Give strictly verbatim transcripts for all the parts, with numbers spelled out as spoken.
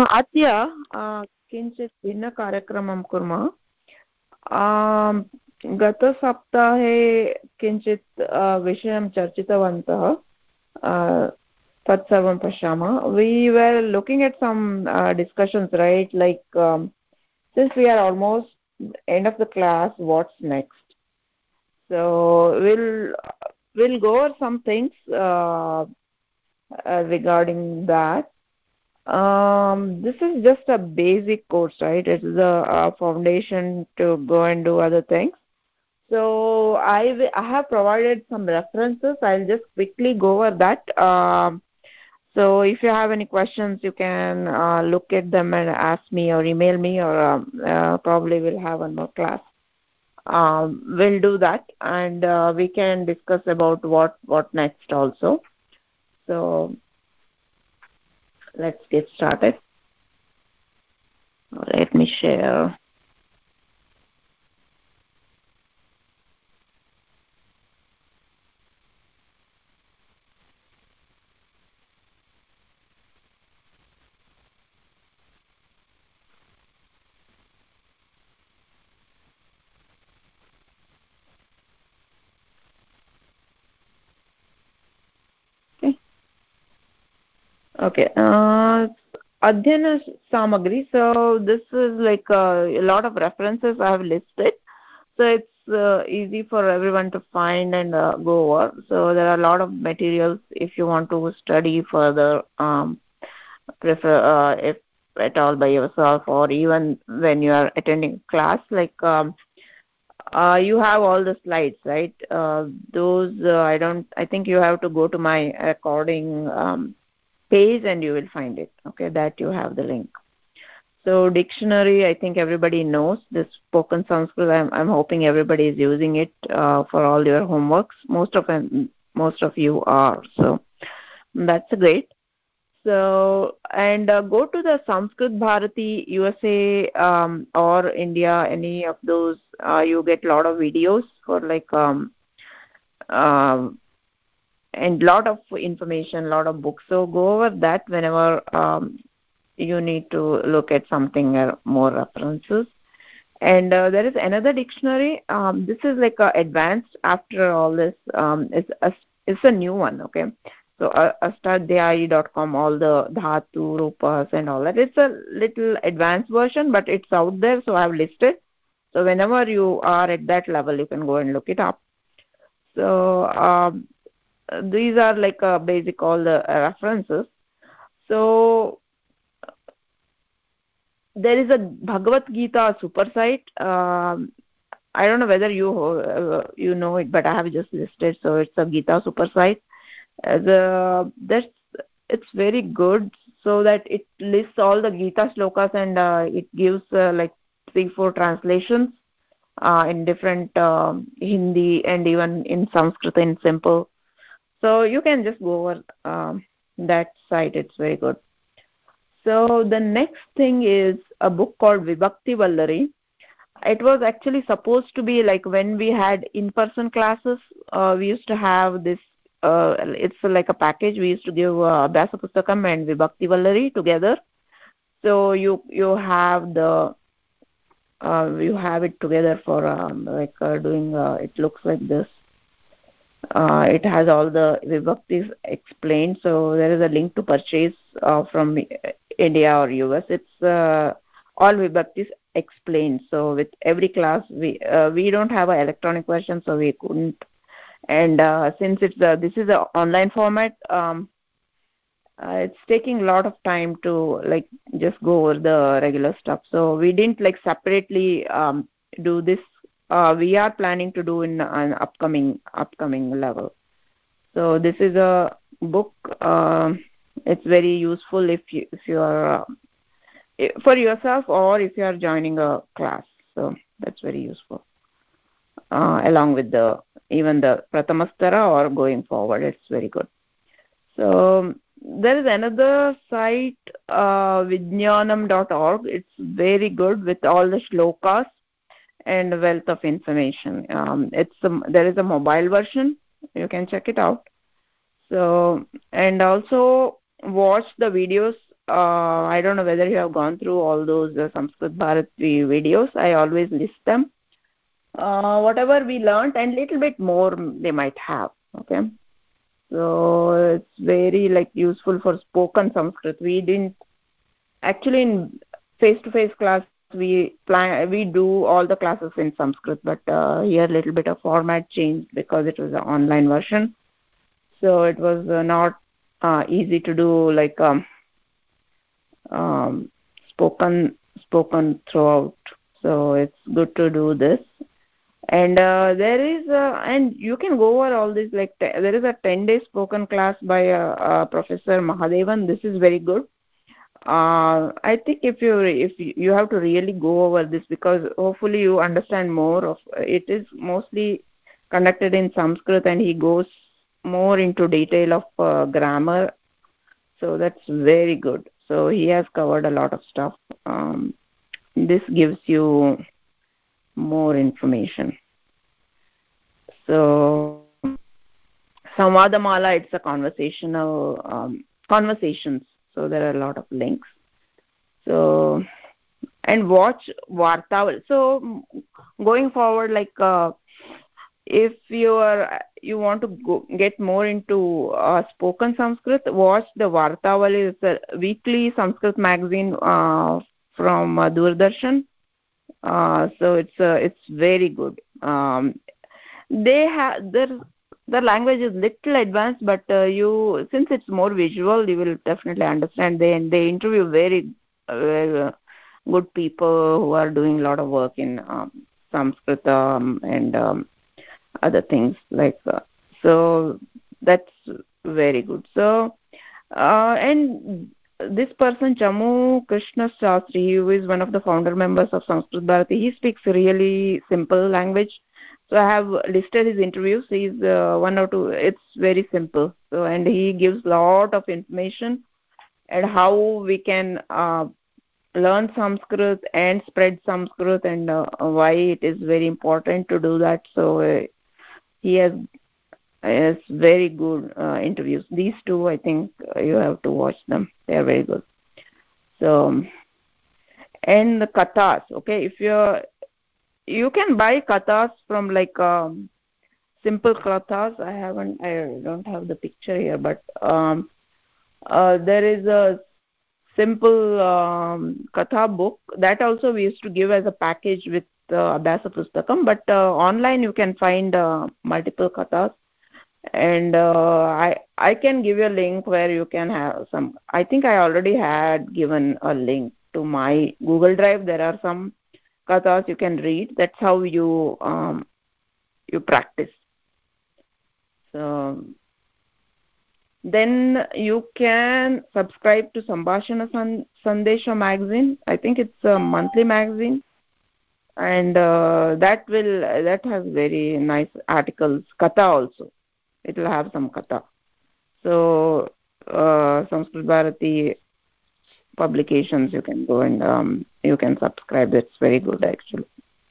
अद्य किञ्चित् भिन्नकार्यक्रमं कुर्मः। गतसप्ताहे किञ्चित् विषयं चर्चितवन्तः, तत्सर्वं पश्यामः. We were looking at some uh, discussions, right? Like um, since we are almost end of the class, what's next? So we'll we'll go over some things uh, uh, regarding that. Um, this is just a basic course, right? It is a, a foundation to go and do other things. So I, I have provided some references. I'll just quickly go over that. Um, so if you have any questions, you can uh, look at them and ask me or email me, or um, uh, probably we'll have one more class. Um, we'll do that, and uh, we can discuss about what, what next also. So let's get started. Let me share. Okay. Uh, Adhyana Samagri. So this is like a, a lot of references I have listed. So it's uh, easy for everyone to find and uh, go over. So there are a lot of materials if you want to study further, um, prefer uh, if at all by yourself, or even when you are attending class. Like um, uh, you have all the slides, right? Uh, those uh, I don't. I think you have to go to my recording Um, page and you will find it. Okay, that you have the link. So dictionary, I think everybody knows this spoken Sanskrit. I'm, I'm hoping everybody is using it uh, for all your homeworks. Most of them, most of you are. So that's great. So and uh, go to the Sanskrit Bharati U S A um, or India, any of those. Uh, you get a lot of videos for like um, um, and lot of information, lot of books. So go over that whenever um, you need to look at something or more references. And uh, there is another dictionary. Um, this is like a advanced after all this. Um, it's a it's a new one. Okay, so uh, astadhyayi dot com, all the dhatu, rupas, and all that. It's a little advanced version, but it's out there, so I've listed. So whenever you are at that level, you can go and look it up. So um, these are like uh, basic all the references. So there is a Bhagavad Gita super site. Um, I don't know whether you uh, you know it, but I have just listed. So it's a Gita super site. Uh, the that's it's very good. So that it lists all the Gita slokas, and uh, it gives uh, like three four translations uh, in different uh, Hindi and even in Sanskrit in simple. So you can just go over um, that site. It's very good. So the next thing is a book called Vibhakti Vallari. It was actually supposed to be like when we had in-person classes, uh, we used to have this, uh, it's like a package. We used to give uh, Abhyasa Pustakam and Vibhakti Vallari together. So you you have the, uh, you have it together for um, like uh, doing, uh, it looks like this. Uh, it has all the Vibhaktis explained. So there is a link to purchase uh, from India or U S. It's uh, all Vibhaktis explained. So with every class, we uh, we don't have an electronic version, so we couldn't. And uh, since it's uh, this is an online format, um, uh, it's taking a lot of time to like just go over the regular stuff. So we didn't like separately um, do this. Uh, we are planning to do in an upcoming upcoming level. So this is a book. Uh, it's very useful if you if you are uh, for yourself or if you are joining a class. So that's very useful. Uh, along with the even the Prathamastara or going forward, it's very good. So there is another site, uh, Vijnanam dot org. It's very good with all the shlokas and wealth of information. Um, it's a, there is a mobile version. You can check it out. So and also watch the videos uh, I don't know whether you have gone through all those uh, Sanskrit Bharati videos. I always list them. Uh, whatever we learned and little bit more they might have. Okay. So it's very like useful for spoken Sanskrit. We didn't actually in face-to-face class we plan we do all the classes in Sanskrit, but uh, here a little bit of format changed because it was an online version. So it was uh, not uh, easy to do like um, um, spoken spoken throughout. So it's good to do this. And uh, there is a, and you can go over all this like t- there is a ten day spoken class by uh, uh, Professor Mahadevan. This is very good. Uh, I think if you if you, you have to really go over this because hopefully you understand more of it. Is mostly conducted in Sanskrit and he goes more into detail of uh, grammar. So that's very good. So he has covered a lot of stuff. Um, this gives you more information. So Samvadamala, it's a conversational um, conversations. So there are a lot of links. So and watch Vartaval. So going forward, like uh, if you are you want to go, get more into uh, spoken Sanskrit, watch the Vartaval. Is a weekly Sanskrit magazine uh, from uh, Doordarshan. Uh, so it's uh, it's very good. Um, they have their the language is little advanced, but uh, you since it's more visual, you will definitely understand. They they interview very uh, good people who are doing a lot of work in um, Sanskrit um, and um, other things like uh, so that's very good. So uh, and this person Chamu Krishna Shastri, who is one of the founder members of Sanskrit Bharati, he speaks really simple language. So I have listed his interviews. He's uh, one or two. It's very simple. So and he gives lot of information and how we can uh, learn Sanskrit and spread Sanskrit and uh, why it is very important to do that. So uh, he has has very good uh, interviews. These two, I think uh, you have to watch them. They are very good. So and the kathas. Okay, if you're you can buy kathas from like um, simple kathas. I haven't. I don't have the picture here, but um, uh, there is a simple um, katha book that also we used to give as a package with uh, Abhyasa Pustakam. But uh, online you can find uh, multiple kathas, and uh, I I can give you a link where you can have some. I think I already had given a link to my Google Drive. There are some kathas you can read. That's how you um, you practice. So then you can subscribe to Sambhashana Sandesha magazine. I think it's a monthly magazine, and uh, that will that has very nice articles. Katha also, it will have some katha. So uh, Sanskrit Bharati publications, you can go and um, you can subscribe. It's very good actually.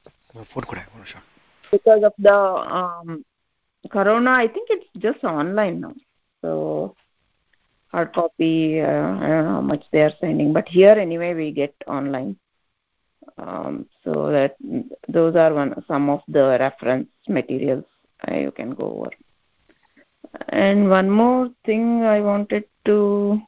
Because of the um, Corona, I think it's just online now. So hard copy, uh, I don't know how much they are sending, but here anyway we get online. Um, so that those are one some of the reference materials uh, you can go over. And one more thing I wanted to,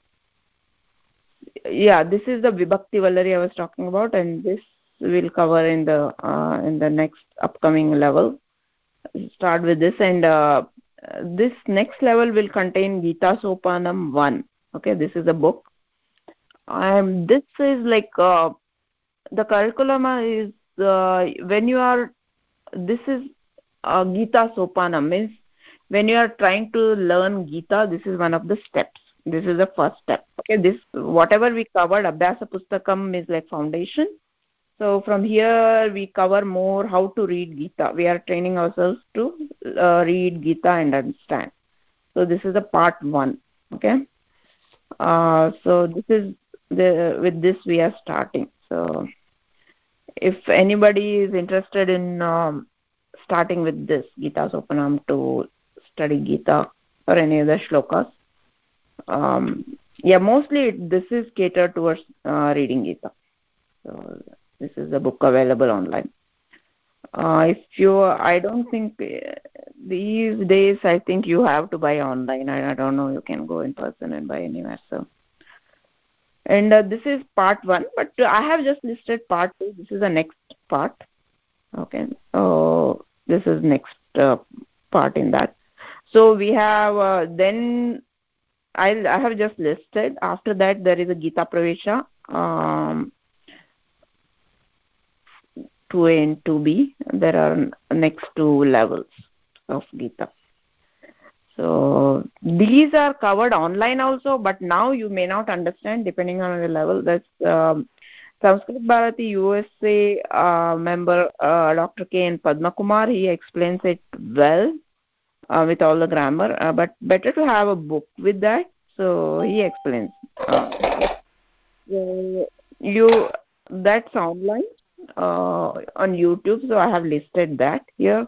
yeah, this is the Vibhakti Vallari I was talking about, and this we'll cover in the uh, in the next upcoming level. Start with this, and uh, this next level will contain Gita Sopanam one. Okay, this is a book. Um, this is like uh, the curriculum is uh, when you are. This is uh, Gita Sopanam, means when you are trying to learn Gita. This is one of the steps. This is the first step. Okay, this whatever we covered, Abhyasa Pustakam is like foundation. So from here we cover more how to read Gita. We are training ourselves to uh, read Gita and understand. So this is the part one. Okay. Uh, so this is the with this we are starting. So if anybody is interested in um, starting with this Gita Sopanam to study Gita or any other shlokas, um, yeah, mostly it, this is catered towards uh, reading Gita. So this is a book available online. Uh, if you, I don't think uh, these days, I think you have to buy online. I, I don't know, you can go in person and buy anywhere. So, and uh, this is part one, but uh, I have just listed part two. This is the next part. Okay, so this is next uh, part in that. So we have uh, then I'll, I have just listed. After that, there is a Gita Pravesha. Um, two A and two B. There are next two levels of Gita. So these are covered online also, but now you may not understand depending on the level. That's um, Sanskrit Bharati U S A uh, member uh, Doctor K N Padma Kumar. He explains it well uh, with all the grammar, uh, but better to have a book with that. So he explains. Uh, so you that's online uh, on YouTube. So I have listed that here.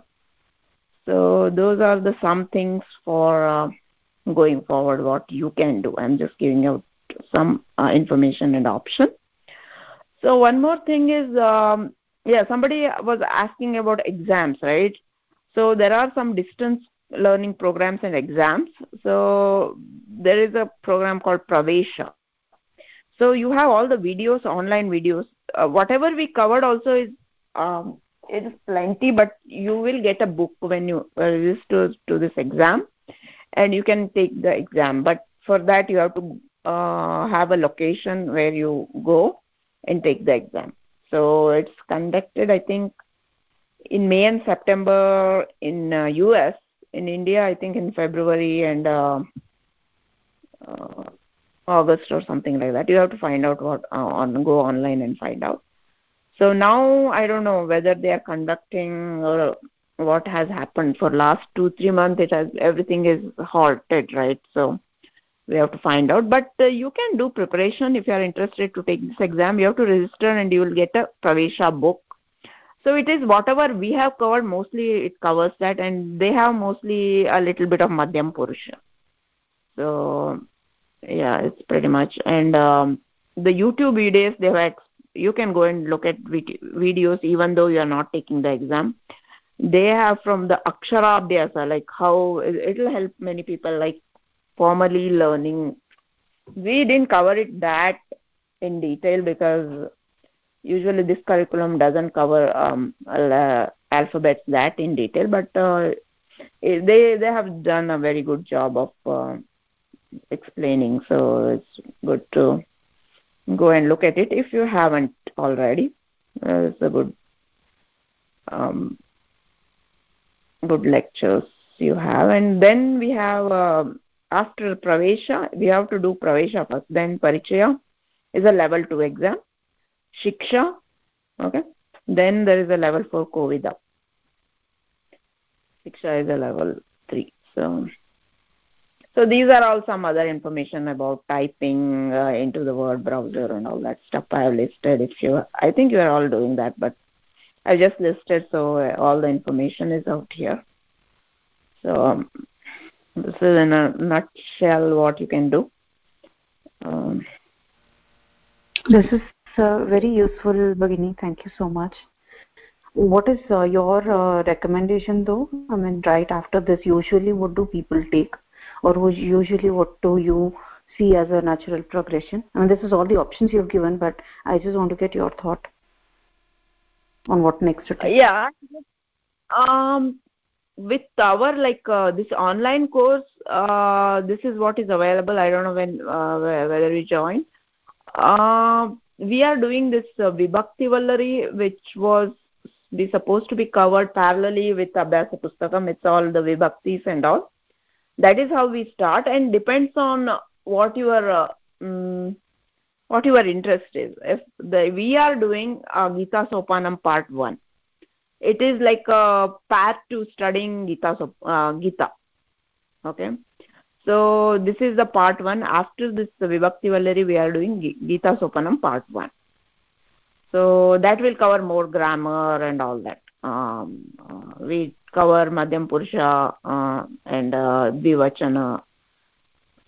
So those are the some things for uh, going forward, what you can do. I'm just giving out some uh, information and option. So one more thing is, um, yeah, somebody was asking about exams, right? So there are some distance learning programs and exams. So there is a program called Pravesha. So you have all the videos, online videos. Uh, whatever we covered also is um, it is plenty, but you will get a book when you uh, register to this exam, and you can take the exam. But for that, you have to uh, have a location where you go and take the exam. So it's conducted, I think, in May and September in uh, U S. In India, I think in February and uh, uh, August or something like that. You have to find out what uh, on go online and find out. So now I don't know whether they are conducting or what has happened for last two three months. It has everything is halted, right? So we have to find out. But uh, you can do preparation if you are interested to take this exam. You have to register and you will get a Pravesha book. So it is whatever we have covered. Mostly it covers that, and they have mostly a little bit of Madhyam Purusha. So yeah, it's pretty much. And um, the YouTube videos, they have, you can go and look at videos even though you are not taking the exam. They have from the Akshara Abhyasa, like how it will help many people, like formally learning. We didn't cover it that in detail because usually this curriculum doesn't cover um, uh, alphabets that in detail, but uh, they they have done a very good job of uh, explaining, so it's good to go and look at it if you haven't already. Uh, it's a good um, good lectures you have. And then we have uh, after Pravesha, we have to do Pravesha first, then Parichaya is a level two exam, Shiksha, okay, then there is a level four Kovida, Shiksha is a level three. So So these are all some other information about typing uh, into the word browser and all that stuff I have listed. If you, I think you are all doing that, but I just listed, so uh, all the information is out here. So um, this is in a nutshell what you can do. Um, this is uh, very useful, Bhagini. Thank you so much. What is uh, your uh, recommendation though? I mean, right after this, usually what do people take? Or usually what do you see as a natural progression? I mean, this is all the options you've given, but I just want to get your thought on what next to take. Yeah. Um, with our, like, uh, this online course, uh, this is what is available. I don't know when, uh, whether you join. Uh, we are doing this uh, Vibhakti Vallari, which was be supposed to be covered parallelly with Abhyasa Pustakam. It's all the Vibhaktis and all. That is how we start, and depends on what your uh, um, what your interest is. If the we are doing uh, Gita Sopanam part one, it is like a path to studying Gita. Uh, Gita, okay. So this is the part one. After this the Vibhakti Vallari, we are doing Gita Sopanam part one. So that will cover more grammar and all that. Um, uh, we cover Madhyam Purusha uh, and uh, Dvivachana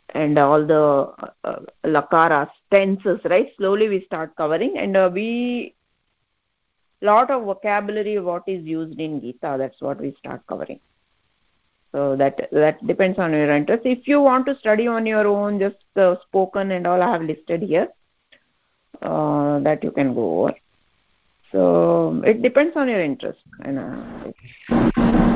and all the uh, lakaras, tenses, right? Slowly we start covering, and uh, we lot of vocabulary what is used in Gita. That's what we start covering. So that that depends on your interest. If you want to study on your own, just uh, spoken and all I have listed here, uh, that you can go over. So it depends on your interest. And, uh,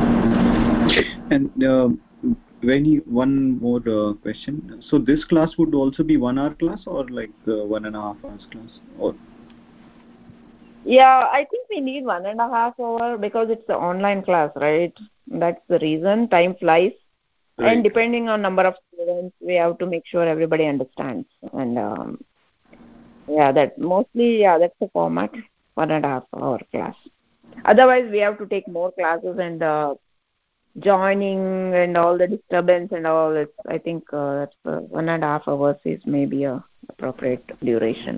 and uh, Veni, one more uh, question. So this class would also be one hour class or like uh, one and a half hours class? Or yeah, I think we need one and a half hour because it's an online class, right? That's the reason. Time flies. Right. And depending on number of students, we have to make sure everybody understands. And um, yeah, that mostly, yeah, that's the format, one and a half hour class. Otherwise, we have to take more classes and uh, joining and all the disturbance and all. It's, I think uh, that's uh, one and a half hours is maybe a appropriate duration.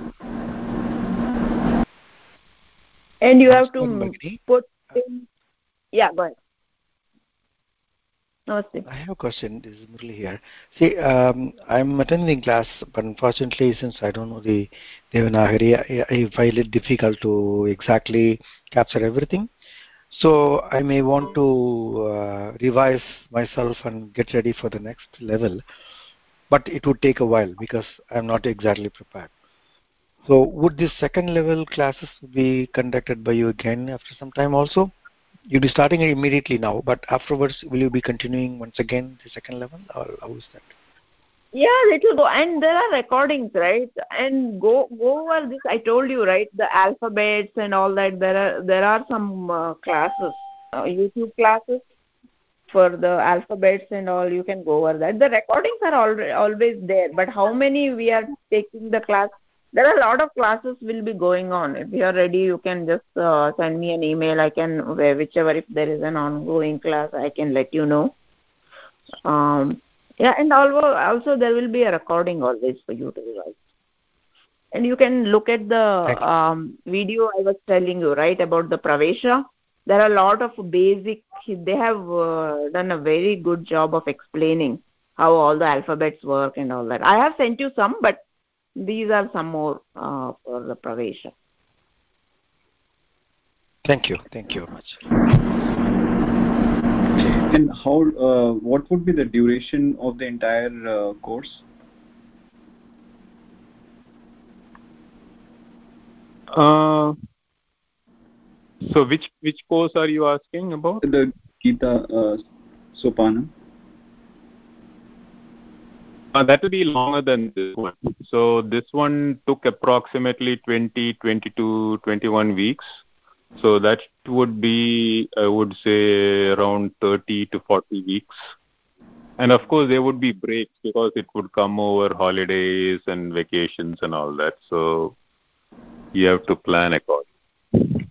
And you have to put in, yeah, go ahead. Namaste. I have a question. This is Murli here. See, um, I'm attending class, but unfortunately, since I don't know the Devanagari, I, I find it difficult to exactly capture everything. So I may want to uh, revise myself and get ready for the next level, but it would take a while because I'm not exactly prepared. So would this second level classes be conducted by you again after some time also? You'll be starting it immediately now, but afterwards will you be continuing once again the second level, or how is that? Yeah, it will go, and there are recordings, right? And go go over this. I told you, right? The alphabets and all that. There are there are some uh, classes, uh, YouTube classes for the alphabets and all. You can go over that. The recordings are al always there, but how many we are taking the class? There are a lot of classes will be going on. If you are ready, you can just uh, send me an email. I can, whichever, if there is an ongoing class, I can let you know. Um, yeah, and also there will be a recording always for you to revise. And you can look at the um, video I was telling you, right, about the Pravesha. There are a lot of basic, they have uh, done a very good job of explaining how all the alphabets work and all that. I have sent you some, but these are some more uh, for the Pravesha. Thank you. Thank you very much. And how? Uh, what would be the duration of the entire uh, course? Uh, so which which course are you asking about? The Gita uh, Sopanam. Uh, that will be longer than this one. So this one took approximately twenty, twenty-two, twenty-one weeks. So that would be, I would say, around thirty to forty weeks. And of course, there would be breaks because it would come over holidays and vacations and all that. So you have to plan accordingly.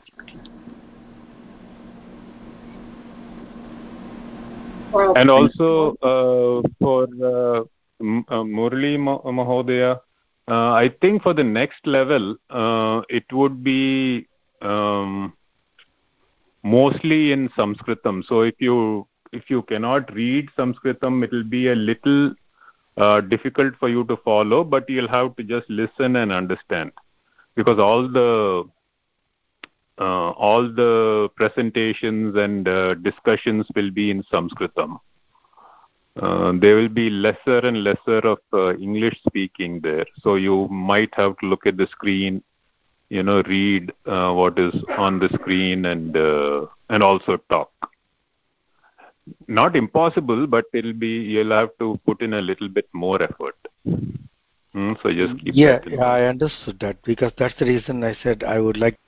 And also uh, for uh, uh, Murli Mahodaya, uh, I think for the next level, uh, it would be um, mostly in Sanskritam. So if you if you cannot read Sanskritam, it will be a little uh, difficult for you to follow, but you'll have to just listen and understand, because all the uh, all the presentations and uh, discussions will be in Sanskritam. Uh, there will be lesser and lesser of uh, English speaking there. So you might have to look at the screen, you know, read uh, what is on the screen and uh, and also talk. Not impossible, but it'll be, you'll have to put in a little bit more effort. Mm, so just keep yeah, that in yeah, mind. I understood that, because that's the reason I said I would like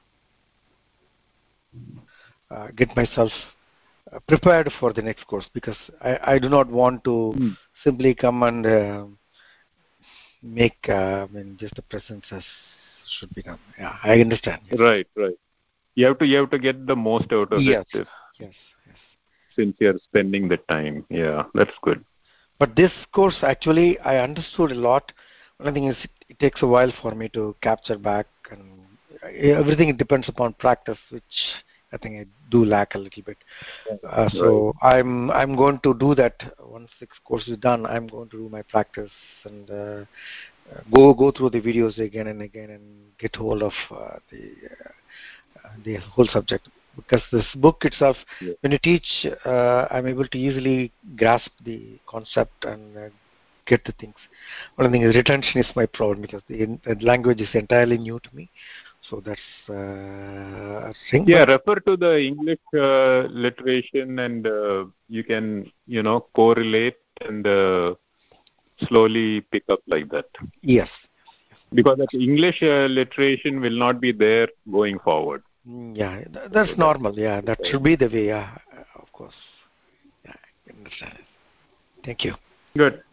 uh, get myself uh, prepared for the next course, because I, I do not want to mm. simply come and uh, make uh, I mean, just the presence as should be done. Yeah, I understand. Yes. Right, right. You have to you have to get the most out of yes. it. If, yes, yes. Since you're spending the time, yeah, that's good. But this course, actually, I understood a lot. One thing is, it takes a while for me to capture back, and everything depends upon practice, which I think I do lack a little bit. Uh, so right. I'm I'm going to do that once this course is done. I'm going to do my practice and uh, go go through the videos again and again and get hold of uh, the uh, the whole subject. Because this book itself, yeah. when you teach, uh, I'm able to easily grasp the concept and uh, get the things. One thing is retention is my problem because the, the language is entirely new to me. So that's uh, a thing. Yeah, refer to the English uh, literation and uh, you can, you know, correlate and uh, slowly pick up like that. Yes. Because that English uh, literation will not be there going forward. Yeah, that's so normal. Yeah, that should be the way. Yeah, of course. Yeah, I understand it. Thank you. Good.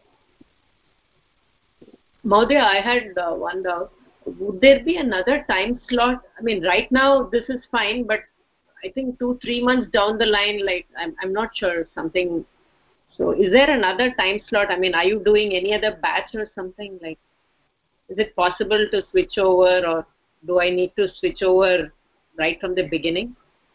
Mahodaya, I had uh, one doubt. Would there be another time slot? I mean, right now this is fine, but I think two, three months down the line, like I'm, I'm not sure something. So, is there another time slot? I mean, are you doing any other batch or something? Like, is it possible to switch over, or do I need to switch over right from the beginning?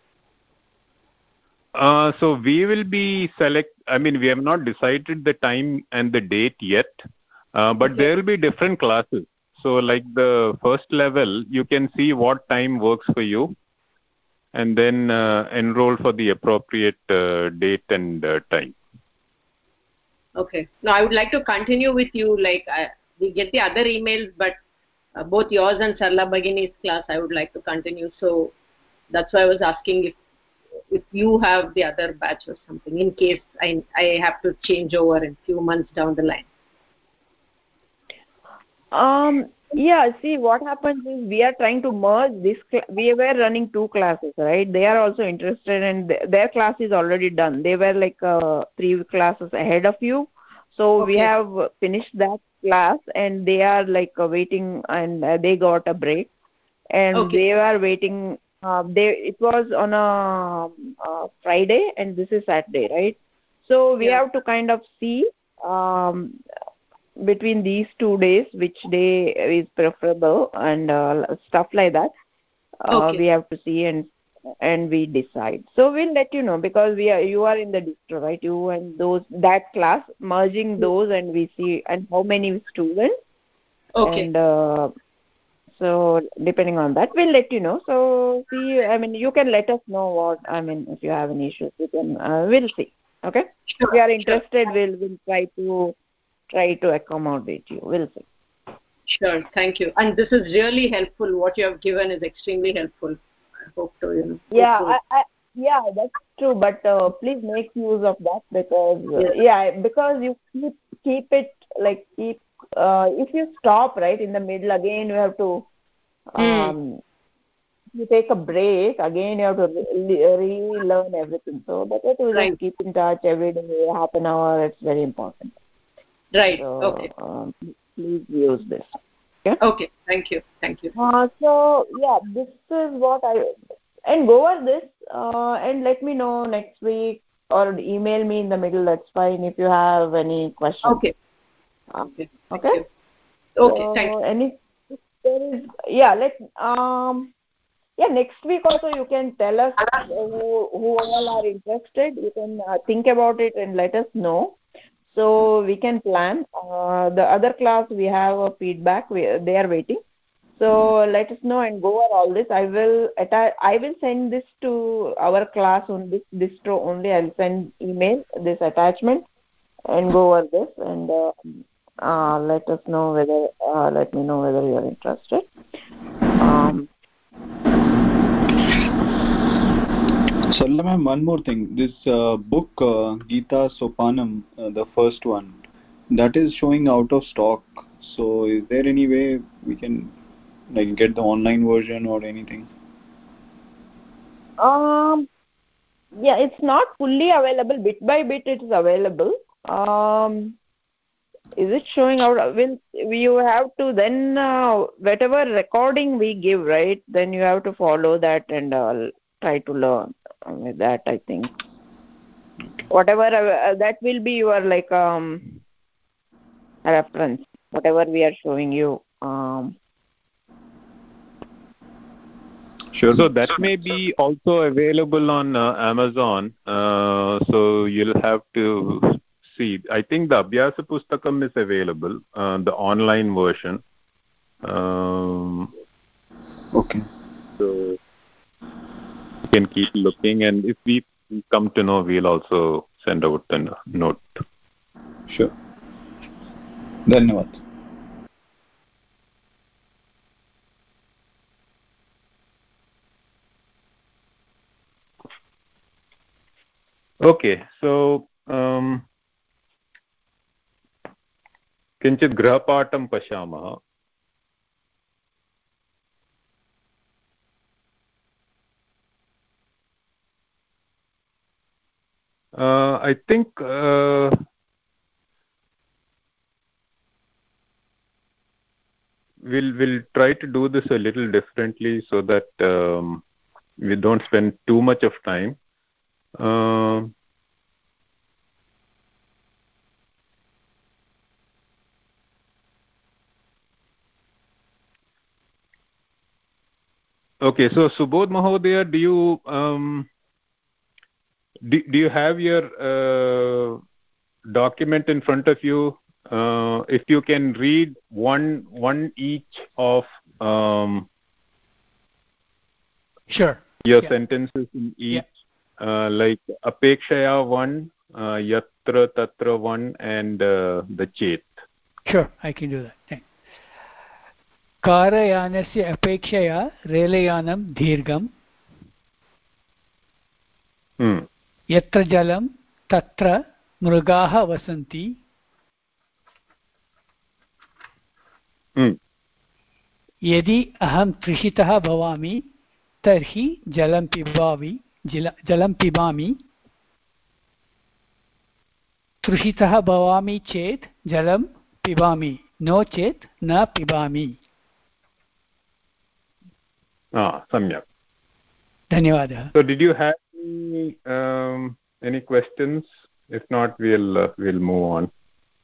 Uh, so we will be select. I mean, we have not decided the time and the date yet, uh, but okay. there will be different classes. So, like the first level, you can see what time works for you, and then uh, enroll for the appropriate uh, date and uh, time. Okay. Now, I would like to continue with you. Like, I, we get the other emails, but uh, both yours and Sarla Bhagini's class, I would like to continue. So, that's why I was asking if if you have the other batch or something, in case I I have to change over in few months down the line. Um. Yeah. See, what happens is we are trying to merge this. We were running two classes, right? They are also interested, and th their class is already done. They were like uh, three classes ahead of you, so okay. we have finished that class, and they are like uh, waiting, and uh, they got a break, and okay. they are waiting. Uh, they it was on a, a Friday, and this is Saturday, right? So we yeah. have to kind of see um, between these two days which day is preferable and uh, stuff like that. Uh, okay. We have to see and and we decide. So we'll let you know because we are you are in the distro, right? You and those that class merging those, and we see and how many students. Okay. And uh, so depending on that, we'll let you know. So see, I mean, you can let us know what I mean if you have any issues. We can uh, we'll see. Okay. Sure. If you are interested, sure. we'll we'll try to try to accommodate you. We'll see. Sure. Thank you. And this is really helpful. What you have given is extremely helpful. I hope to you know. Yeah. I, I, yeah, that's true. But uh, please make use of that because uh, yeah. yeah, because you keep keep it like keep. Uh, if you stop right in the middle again, you have to. Um, mm. You take a break again. You have to re- relearn everything. So better to right. just keep in touch every day, half an hour. It's very important. Right. So, okay. Um, please use this. Okay. Okay. Thank you. Thank you. Uh, so yeah, this is what I and go over this uh, and let me know next week or email me in the middle. That's fine if you have any questions. Okay. Uh, okay. Okay. You. Okay. So, thank you. Any there is yeah. Let um yeah next week also you can tell us who who all are interested. You can uh, think about it and let us know. So we can plan. Uh, the other class we have a feedback. We, they are waiting. So let us know and go over all this. I will attach. I will send this to our class on this distro only. I will send email this attachment and go over this and uh, uh, let us know whether. Uh, let me know whether you are interested. Um, Sarla ma'am, one more thing. This uh, book, uh, Gita Sopanam, uh, the first one, that is showing out of stock. So, is there any way we can like get the online version or anything? Um. Yeah, it's not fully available. Bit by bit, it is available. Um. Is it showing out? Will you have to then uh, whatever recording we give, right? Then you have to follow that and uh, try to learn with that. I think whatever uh, that will be your like um reference. Whatever we are showing you. Um. Sure. So that may be also available on uh, Amazon. Uh, so you'll have to see. I think the Abhyasa Pustakam is available, uh, the online version. Um, okay. So you can keep looking, and if we come to know, we'll also send out the note. Sure. Dhanyavad. Okay, so um, किञ्चित् गृहपाठं पश्यामः. Uh, I think uh, we'll we'll try to do this a little differently so that um, we don't spend too much of time. Uh, okay, so Subodh Mahodaya, do you um, do, do you have your uh, document in front of you? Uh, if you can read one one each of um, sure your yeah. sentences in each, yeah. uh, like apekshaya one, uh, yatra tatra one, and uh, the chet. Sure, I can do that. Thanks. कारयानस्य अपेक्षया रेलयानं दीर्घं hmm. यत्र जलं तत्र मृगाः वसन्ति hmm. यदि अहं तृषितः भवामि तर्हि जलं पिबामि जलं पिबामि तृषितः भवामि चेत् जलं पिबामि नो चेत् न पिबामि. Ah, samyak. धन्यवादः. So did you have any, um, any questions? If not, we'll uh, we'll move on.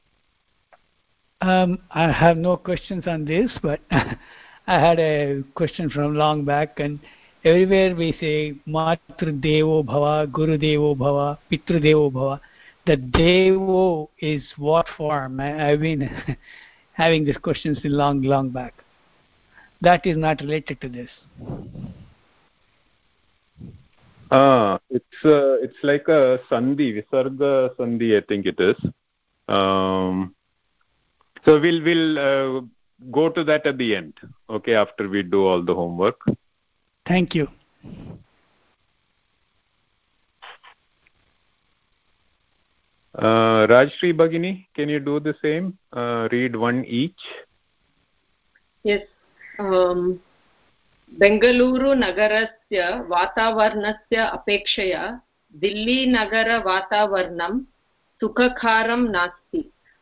Um, I have no questions on this, but I had a question from long back, and everywhere we say Matru Devo Bhava, Guru Devo Bhava, Pitru Devo Bhava. The Devo is what form? I, I've been having these questions long, long back. That is not related to this. Ah, it's uh, it's like a sandhi, visarga sandhi, I think it is. Um, so we'll we'll uh, go to that at the end. Okay, after we do all the homework. Thank you. Uh, Rajshri Bhagini, can you do the same? Uh, read one each. Yes. Um, Bengaluru नगरस्य वातावरणस्य अपेक्षया दिल्ली नगर वातावरणं सुखकारं नास्ति.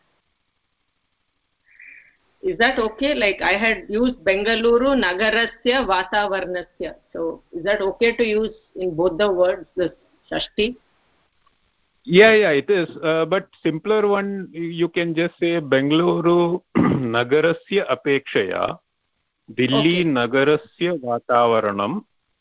Is that okay? Like I had used Bengaluru nagarasya vatavarnasya. So is that okay to use in both the words, the shashti? Yeah, yeah, it is. Uh, but simpler one, you can just say Bengaluru nagarasya apekshaya Delhi okay. nagarasya vatavaranam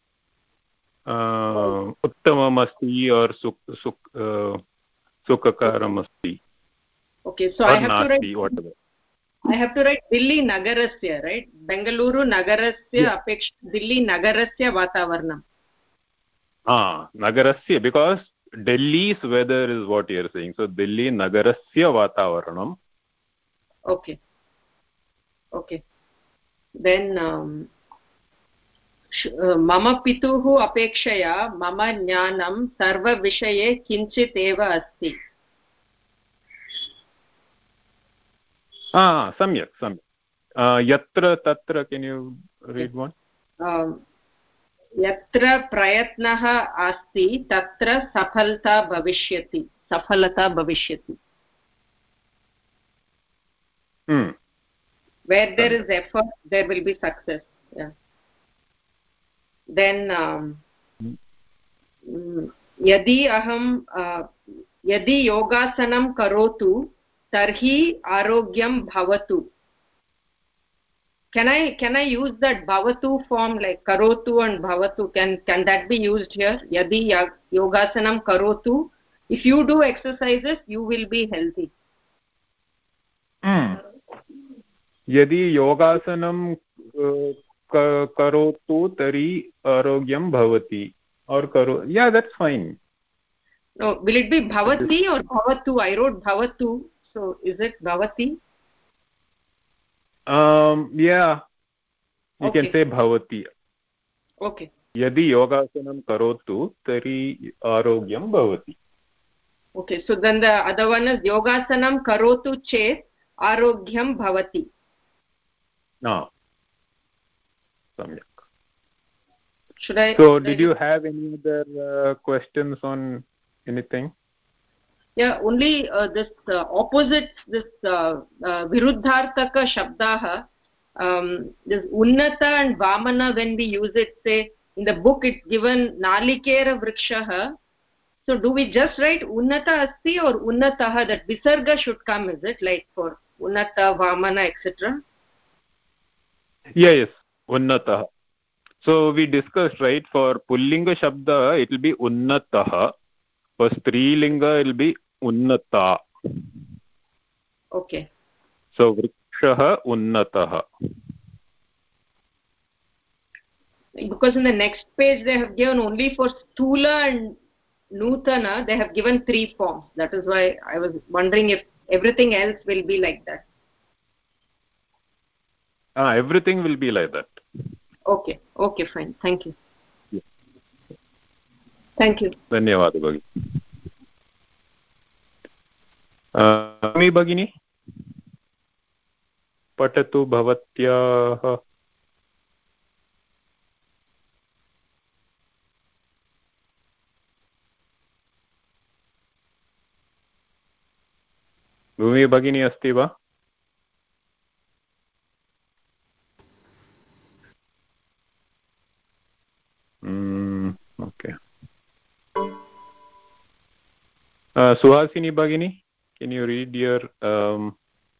uh, uttamam asti or suk, suk, uh, sukhakaram asti. Okay, so or I have nasti, to write. Whatever. I have to write Delhi nagarasya, right? Bengaluru nagarasya yeah. apeksha Delhi nagarasya vatavaranam. Ah, nagarasya, because Delhi's weather is what you are saying. So Delhi nagarasya vatavaranam. Okay. Okay. Then um, mama pituhu apekshaya mama jnanam sarva vishaye kinchit eva asti. Ah, samyak, samyak. Uh, yatra tatra, can you read one? Um, yatra prayatnah asti tatra safalta bhavishyati. Safalata bhavishyati. Hmm. Where there is effort, there will be success. Yeah. Then um, yadi aham uh, yadi yogasanam karotu tarhi arogyam bhavatu. can I can I use that bhavatu form like karotu and bhavatu? Can can that be used here? Yadi yogasanam karotu. If you do exercises, you will be healthy. Hmm. Yadi yogasanam karotu tari arogyam bhavati. Or karo. Yeah, that's fine. No, will it be bhavati or bhavatu? I wrote bhavatu. So is it bhavati? Um. Yeah. You okay. can say bhavati. Okay. Yadi yogasanam karotu tari arogyam bhavati. Okay. So then the other one is yogasanam karotu chet arogyam bhavati. No. Samyak. Should I? So did you have any other uh, questions on anything? Yeah, only uh, this uh, opposite, this uh, uh, viruddhartaka shabdaha, um, this unnata and vamana, when we use it, say in the book it's given nalikera vrikshaha. So do we just write unnata asti or unnataha, that visarga should come, is it, like for unnata, vamana, et cetera? Yeah, yes, unnataha. So we discussed, right, for pullinga shabda it will be unnataha, for strilinga it will be unnata. Okay. So vrikshaha unnataha. Because in the next page they have given only for stula and nutana, they have given three forms. That is why I was wondering if everything else will be like that. Ah, everything will be like that. Okay. Okay, fine. Thank you. Yeah. Thank you. Dhanyawad Bhagini. Ami Bhagini, patatu bhavatyaah. Bhumi Bhagini asti va? Mm, okay. Uh, Suhasini Bhagini, can you read your um,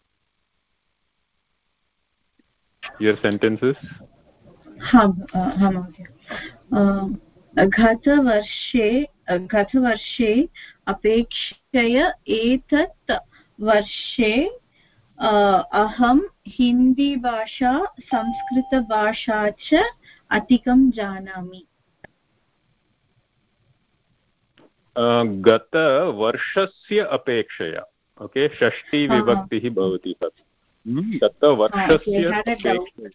your sentences? हाँ हाँ महोदय. गतवर्षे गतवर्षे अपेक्षया एतत् वर्षे अहं हिन्दीभाषा संस्कृतभाषा च अधिकं जानामि. गत वर्षस्य अपेक्षया. ओके, षष्ठी विभक्तिः भवति तत्. गत वर्षस्य अपेक्षया.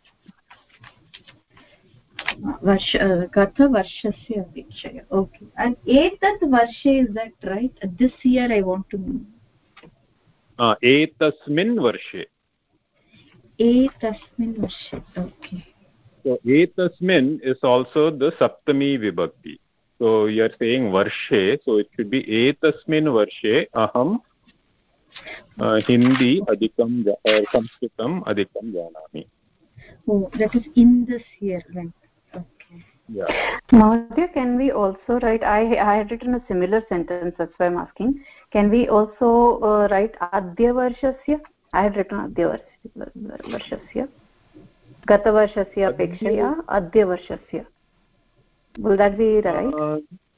वर्ष गतवर्षस्य अपेक्षया. ओके. And एतत् वर्षे, is that right? This year I want to know. Ah, एतस्मिन् वर्षे. एतस्मिन् वर्षे. Okay. So etasmin is also the saptami vibhakti. So you are saying varshe, so it should be etasmin varshe aham uh, Hindi adhikam or Sanskritam adhikam janami. Oh, that is in this year, right? Okay. Yeah. Mahodaya, can we also write? I I had written a similar sentence. That's why I'm asking. Can we also uh, write adya varshasya? I had written adya varshasya. Gata varshasya apekshaya adya varshasya. Will that be right? Uh,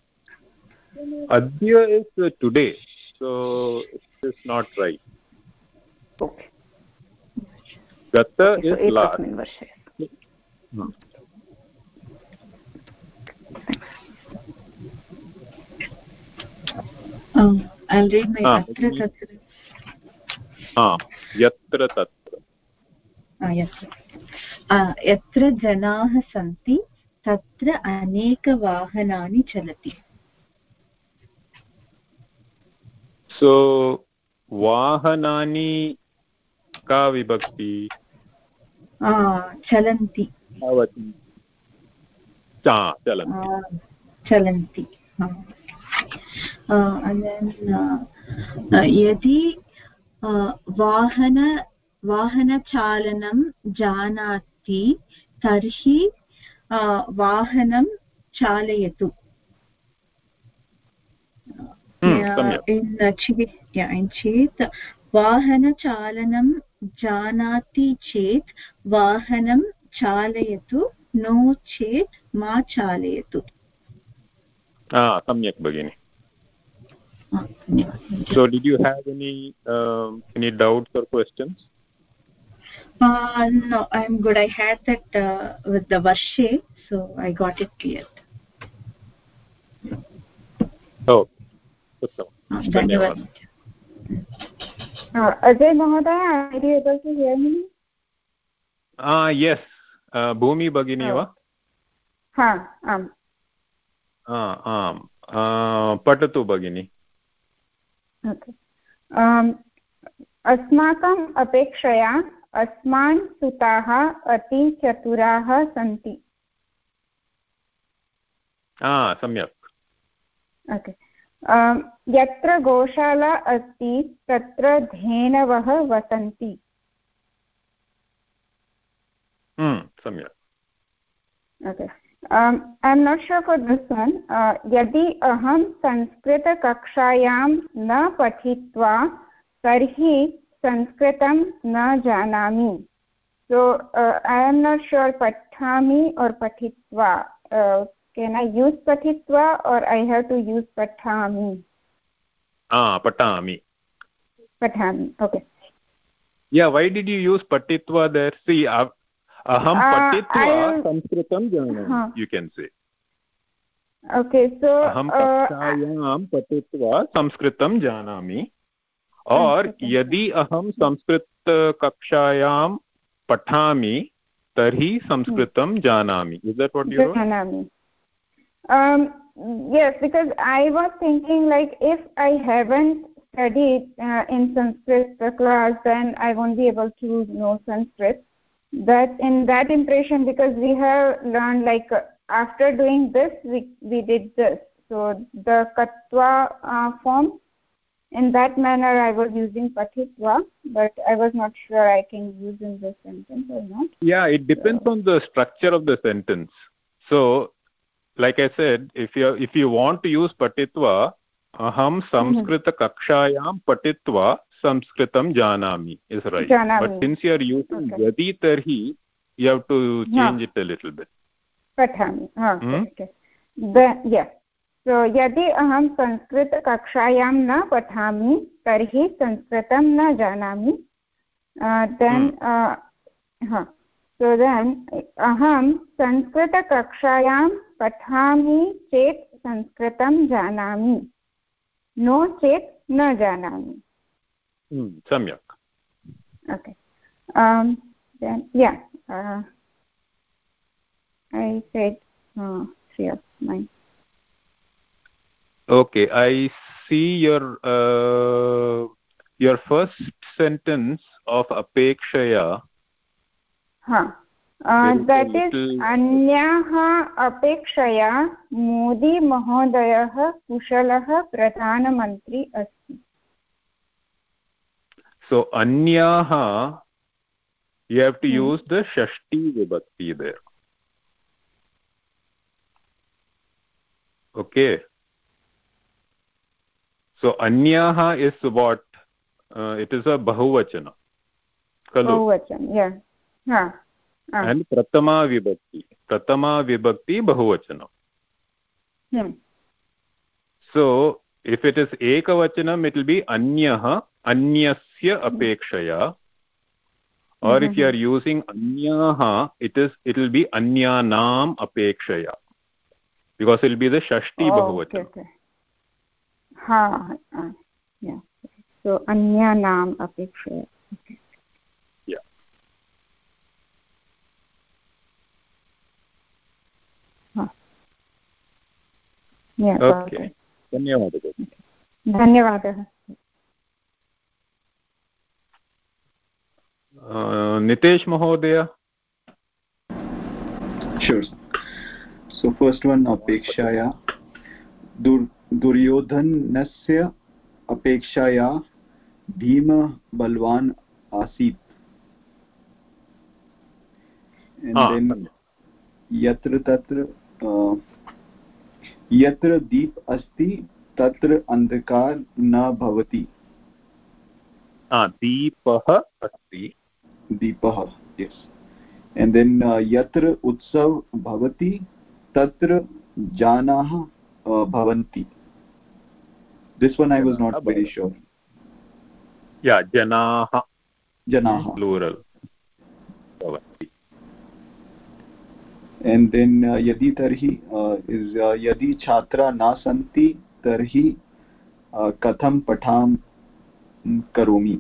adya is uh, today, so it's not right. Okay. Gata okay, is so last. Hmm. Um, I'll read my ah, atra tatra. Ah, yatra tatra. Ah, yatra. Ah, yatra janaah santi tatra aneka vahanani chalati. So vahanani ka vibhakti? Ah, chalanti. Avati. Cha, chalanti. Ah, chalanti. Ah. Uh, and then uh, uh, yadi uh, vahana vahana chalanam janati tarhi uh, vahanam chalayatu. Hmm, Yeah, in uh, yeah, in chet वाहनचालनं जानाति चेत् वाहनं चालयतु no चेत् मा चालयतु सम्यक् भगिनि So did you have any uh, any doubts or questions? Uh, no, I'm good. I had that uh, with the Varshe, so I got it clear. Oh, उत्तमं. Uh, धन्यवादः. Uh, Ajay Mahodaya, are you able to hear me? Ah, uh, yes. Uh, Bhumi Bhagini oh. va? Ha, am. Ah, am. Uh, Patatu Bhagini. Okay. Um, अस्माकम् अपेक्षया अस्मान् सुताः अति चतुराः सन्ति. Ah, सम्यक्. Okay. um, यत्र गोशाला अस्ति तत्र धेनवः वसन्ति. Hmm, सम्यक्. Okay. um, I'm not sure for this one. uh, यदि अहं संस्कृतकक्षायां न पठित्वा तर्हि संस्कृतं न जानामि. So uh, I am not sure patthami or patitva. Uh, can I use patitva or I have to use patthami? Ah, patami. Patthami. Okay. Yeah, why did you use patitva there? See, uh, aham patitva uh, sanskritam janami. Huh. You can say. Okay, so aham kakshayam uh, patitva sanskritam janami. और यदि अहं संस्कृत कक्षायां पठामि तर्हि संस्कृतं जानामि. Is that what you wrote? Janami. Um, yes, because I was thinking like if I haven't studied uh, in Sanskrit class, then I won't be able to know Sanskrit. That in that impression, because we have learned like uh, after doing this, we we did this. So the katva uh, form. In that manner, I was using patitva, but I was not sure I can use in this sentence or not. Yeah, it depends so. on the structure of the sentence. So, like I said, if you if you want to use patitva, aham samskrita kakshayam patitva samskritam janami is right. Janami. But since you are using okay. yadi tarhi, you have to change yeah. it a little bit. Pathami. Oh, okay. Hmm? okay. The, yeah. So यदि अहं संस्कृतकक्षायां न पठामि तर्हि संस्कृतं न जानामि. then uh, huh. so then अहं संस्कृतकक्षायां पठामि चेत् संस्कृतं जानामि नो चेत् न जानामि. सम्यक्. Okay. um then yeah uh, I said uh, three of mine. Okay, I see your uh, your first sentence of apekshaya. Huh. Uh, that is अन्याः अपेक्षया मोदी महोदयः कुशलः प्रधानमन्त्री अस्ति. So अन्याः, you have to hmm. use the shashti vibhakti there. Okay. So anyaha is what? Uh, it is a bahuvachana. Bahuvachana, yeah. Huh. Uh. And pratama vibhakti. Pratama vibhakti bahuvachana. Hmm. So if it is ekavachanam, it will be anyaha, anyasya apekshaya. Or mm-hmm. if you are using anyaha, it is it will be anyanam apekshaya. Because it will be the shashti oh, bahuvachana. Okay, okay. Ha, uh, yeah. So anyanam apekshaya. Okay. Yeah. Huh. Yeah. Okay. Dhanyavadah. Dhanyavadah. Uh, Nitesh Mahodaya. Sure. So first one apekshaya. Dur दुर्योधनस्य अपेक्षया भीमः बलवान् आसीत्. And ah, then यत्र तत्र uh, यत्र दीप अस्ति तत्र अंधकार न भवति. दीपः अस्ति. दीपः, yes. And then uh, yatra utsav bhavati tatra janaah uh, bhavanti. This one I was not very sure. Yeah, janaah. Janaah. Plural. Bhavanti. And then uh, yadi tarhi uh, is uh, yadi chhatra na santi tarhi uh, katham patham karomi.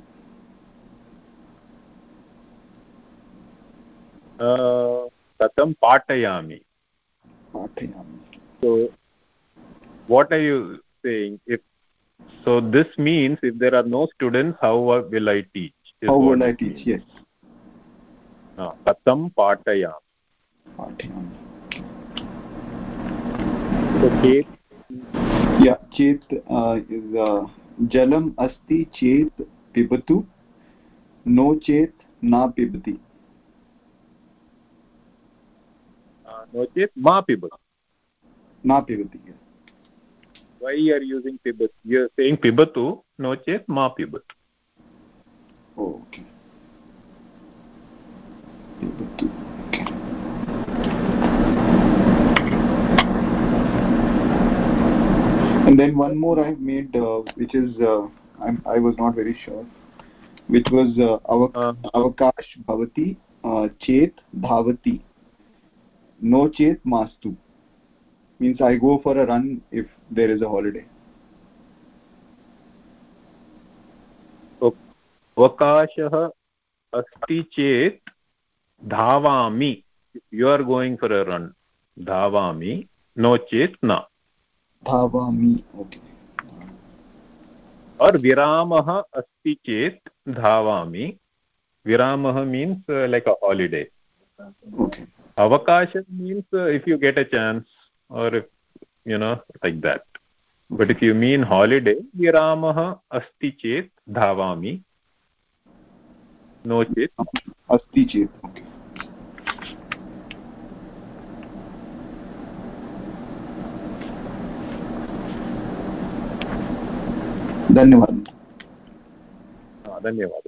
Uh, katham patayami. Patayami. So what are you saying? If so, this means if there are no students, how will I teach? How will I teach? Means. Yes. Uh, katham patayami. Patayami. So chet. Yeah, chet uh, is uh, jalam asti chet pibatu, no chet na pibati. Uh, no chet ma pibatu. Na pibati. Yeah. Why you are using pibatu? You are saying pibatu, no chet ma pibatu. Oh, okay. Pibatu. Okay. And then one more I made, uh, which is uh, I'm, I was not very sure, which was uh, avak uh, avakash bhavati uh, chet dhavati, no chet mastu. Means I go for a run if there is a holiday. Avakashah asti chet dhavami. If you are going for a run, dhavami, no chet na. Dhavami, okay. Or viramah asti chet dhavami. Viramah means uh, like a holiday. Okay. Avakasha means uh, if you get a chance, or if, you know, like that. But if you mean holiday, viramah asti chet dhavami. No chet. Asti chet. Okay. धन्यवाद. हाँ, धन्यवाद.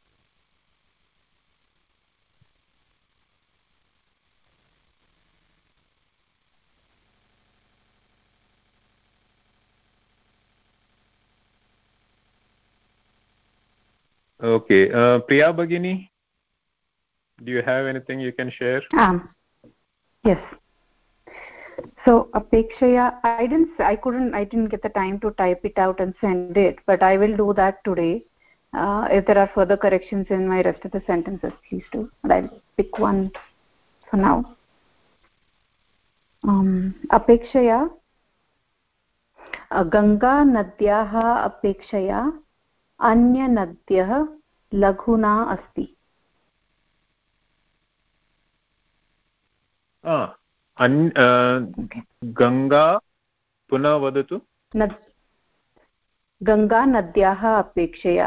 Okay, uh, Priya Bhagini, do you have anything you can share? Um, yes. So apekshaya, I didn't, I couldn't, I didn't get the time to type it out and send it, but I will do that today. Uh, if there are further corrections in my rest of the sentences, please do. But I'll pick one for now. Um, apekshaya, Ganga नद्याः अपेक्षया अन्यनद्यः लघुना अस्ति. गङ्गा पुनः वदतु. गङ्गा नद्याः अपेक्षया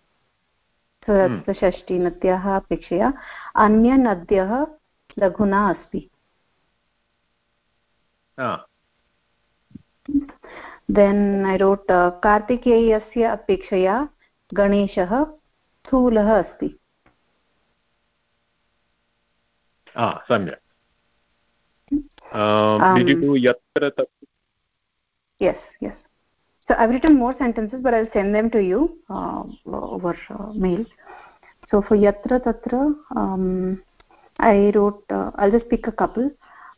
षष्ठी नद्याः अपेक्षया अन्यनद्यः लघुना अस्ति. Then I wrote uh, कार्तिकेयस्य अपेक्षया गणेशः स्थूलः अस्ति. Ah, सम्यक्. Um, did you do yatra tatra? Yes, yes. So I've written more sentences, but I'll send them to you uh, over uh, mail. So for yatra tatra, um, I wrote, uh, I'll just pick a couple.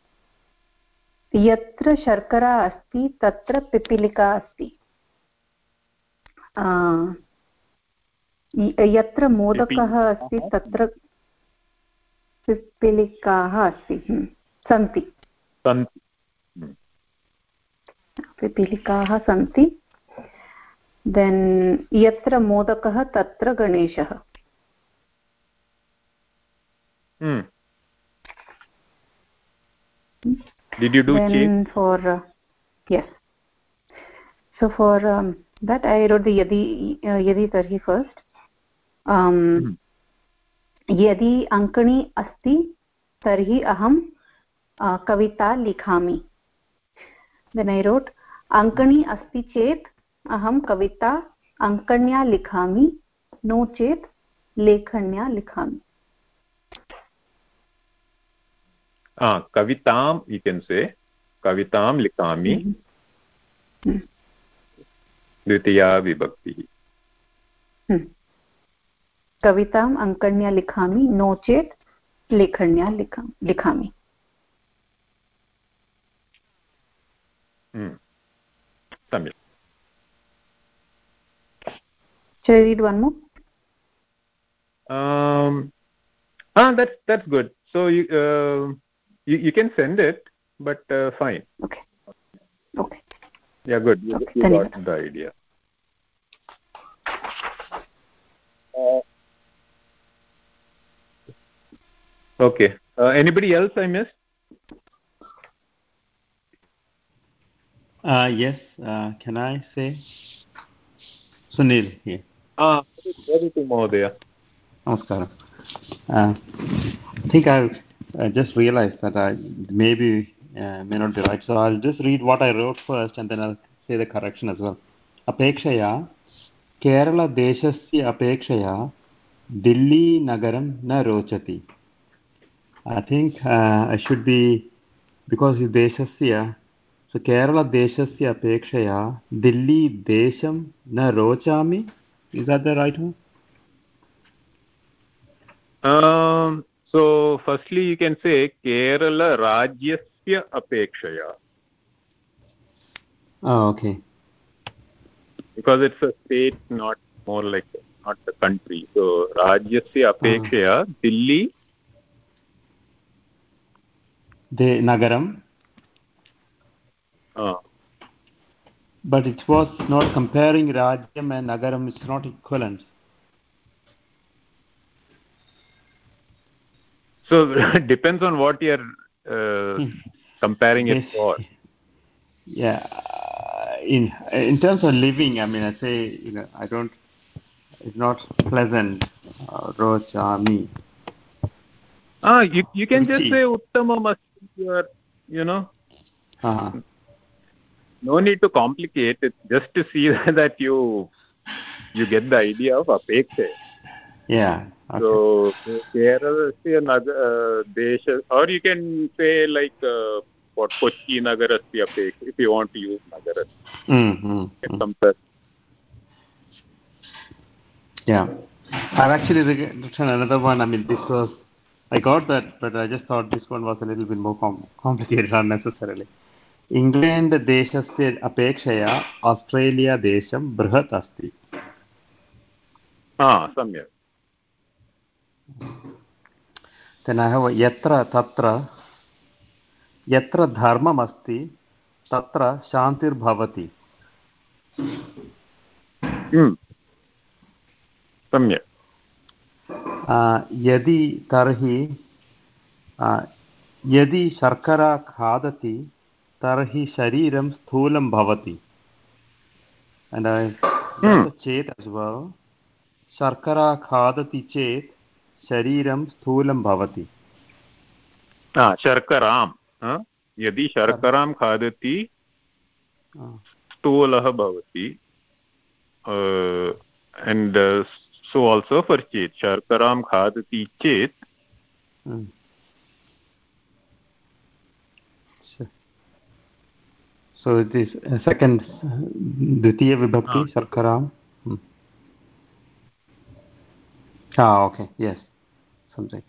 यत्र शर्करा अस्ति तत्र पिपीलिका अस्ति. यत्र मोदकः अस्ति तत्र पिपीलिकाः अस्ति सन्ति. पिपीलिकाः सन्ति. देन् यत्र मोदकः तत्र गणेशः. hmm. Did you do then chet? For uh, yes. So for um, that I wrote the yadi uh, yadi tarhi first. Um, mm-hmm. Yadi ankani asti tarhi aham uh, kavita likhami. Then I wrote ankani asti chet aham kavita ankanya likhami नो चेत् लेखन्या लिखामि. ah kavitam you can say kavitam likami mm-hmm. द्वितीया विभक्तिः. कविताम् अङ्कन्या लिखामि no चेत् लेखन्या लिखामि. सम्यक्. Shall I read one more? Um, ah, that's that's good. So you uh, you, you can send it, but uh, fine. Okay. Okay. Yeah, good. You, okay. you got the idea. Uh, okay. Uh, anybody else I missed? Uh, yes. Uh, can I say? Sunil here. Ah, Vaditu Mahodaya. Namaskaram. Uh, I think I uh, just realized that I maybe uh, may not be right. So I'll just read what I wrote first and then I'll say the correction as well. Apekshaya, Kerala deshasya apekshaya, Delhi nagaram na rochati. I think uh, I should be, because it's deshasya, so Kerala deshasya apekshaya, Delhi desham na rochami. Is that the right one? Um, so firstly you can say Kerala Rajyasya Apekshaya. Oh, okay. Because it's a state, not more like not a country. So Rajyasya Apekshaya, uh, Delhi. De Nagaram. Uh. But it was not comparing Rajyam and Nagaram. It's not equivalent. So it depends on what you're uh, comparing it for. Yeah, in in terms of living, I mean, I say, you know, I don't. It's not pleasant. Uh, Rochami. Ah, you you can just say Uttamam Asti, you know. Uh-huh. No need to complicate it. Just to see that you you get the idea of Apeksha. Yeah. Okay. So Kerala, say another desha, or you can say like uh, what Kochi Nagarasya Apek, if you want to use Nagaras. Mm-hmm. Compare. Yeah, I've actually written another one. I mean, this was I got that, but I just thought this one was a little bit more com- complicated unnecessarily. England deshasya apekshaya Australia desham brihat asti. Ah, samyak. Then I have a yatra tatra yatra dharmam asti tatra shantir bhavati. Hmm. Samyak. Uh, yadi tarhi uh, yadi sharkara khadati tarhi shariram sthulam bhavati. And I got the chet as well. Sharkara khadati chet shariram sthulam bhavati. Ah, sharkaram. Huh? Yadi sharkaram khadati sthulah bhavati. Uh, and uh, so also for chet. Sharkaram khadati chet. Hmm. So it is uh, second dvitiya vibhakti ah. Sharkaram. Hmm. Ah, okay. Yes. Something.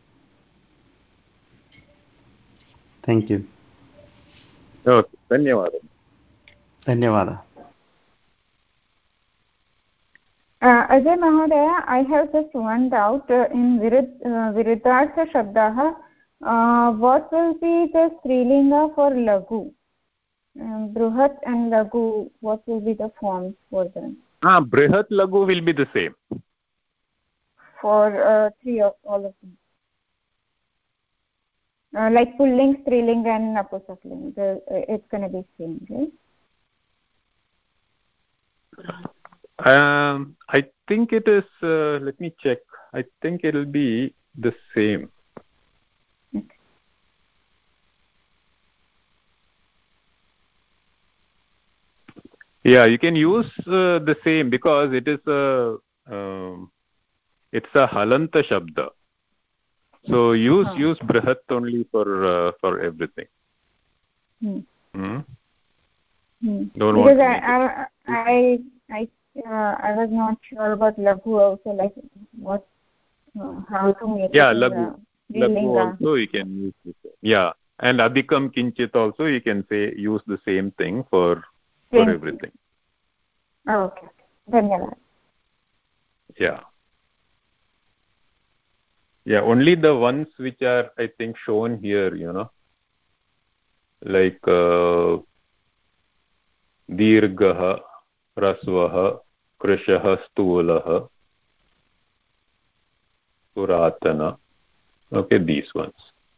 Thank you. Okay. Dhanyawada. Dhanyawada. Uh, Ajay Mahodaya, I have just one doubt. Uh, in Virid, uh, Viridhartha Shabdaha, uh, what will be the Strilinga for Lagu? Um, Bruhat and Lagu, what will be the forms for them? Ah, Brihat Lagu will be the same. For uh, three of all of them. Uh, like Pulling, Striling and Napusakling. The, uh, it's going to be same, right? Um, I think it is, uh, let me check. I think it will be the same. Okay. Yeah, you can use uh, the same because it is a, um, it's a halanta shabda. So use huh. use brihat only for uh, for everything. Hmm. Hmm? Hmm. Don't Because want to I make it. I I I, uh, I was not sure about laghu also, like what uh, how to make Yeah, it in laghu. the Laghu Linga. also you can use the same. Yeah, and adhikam kinchit also you can say use the same thing for for everything. Oh, okay. Dhanyavad. Yeah. Yeah, only the ones which are, I think, shown here, you know, like uh, dirghaha, rasvaha, krishaha, stulaha, puratana. Okay, these ones.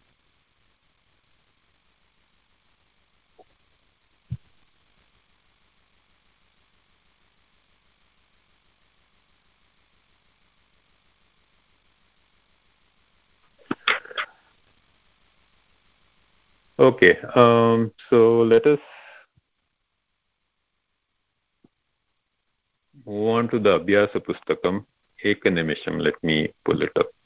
Okay, um, so let us move on to the Abhyasa Pustakam. Ekanimisham, let me pull it up.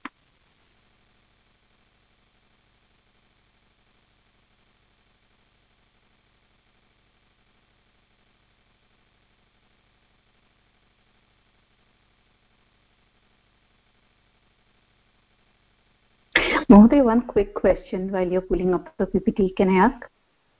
Mahoday, one quick question while you're pulling up the P P T. Can I ask?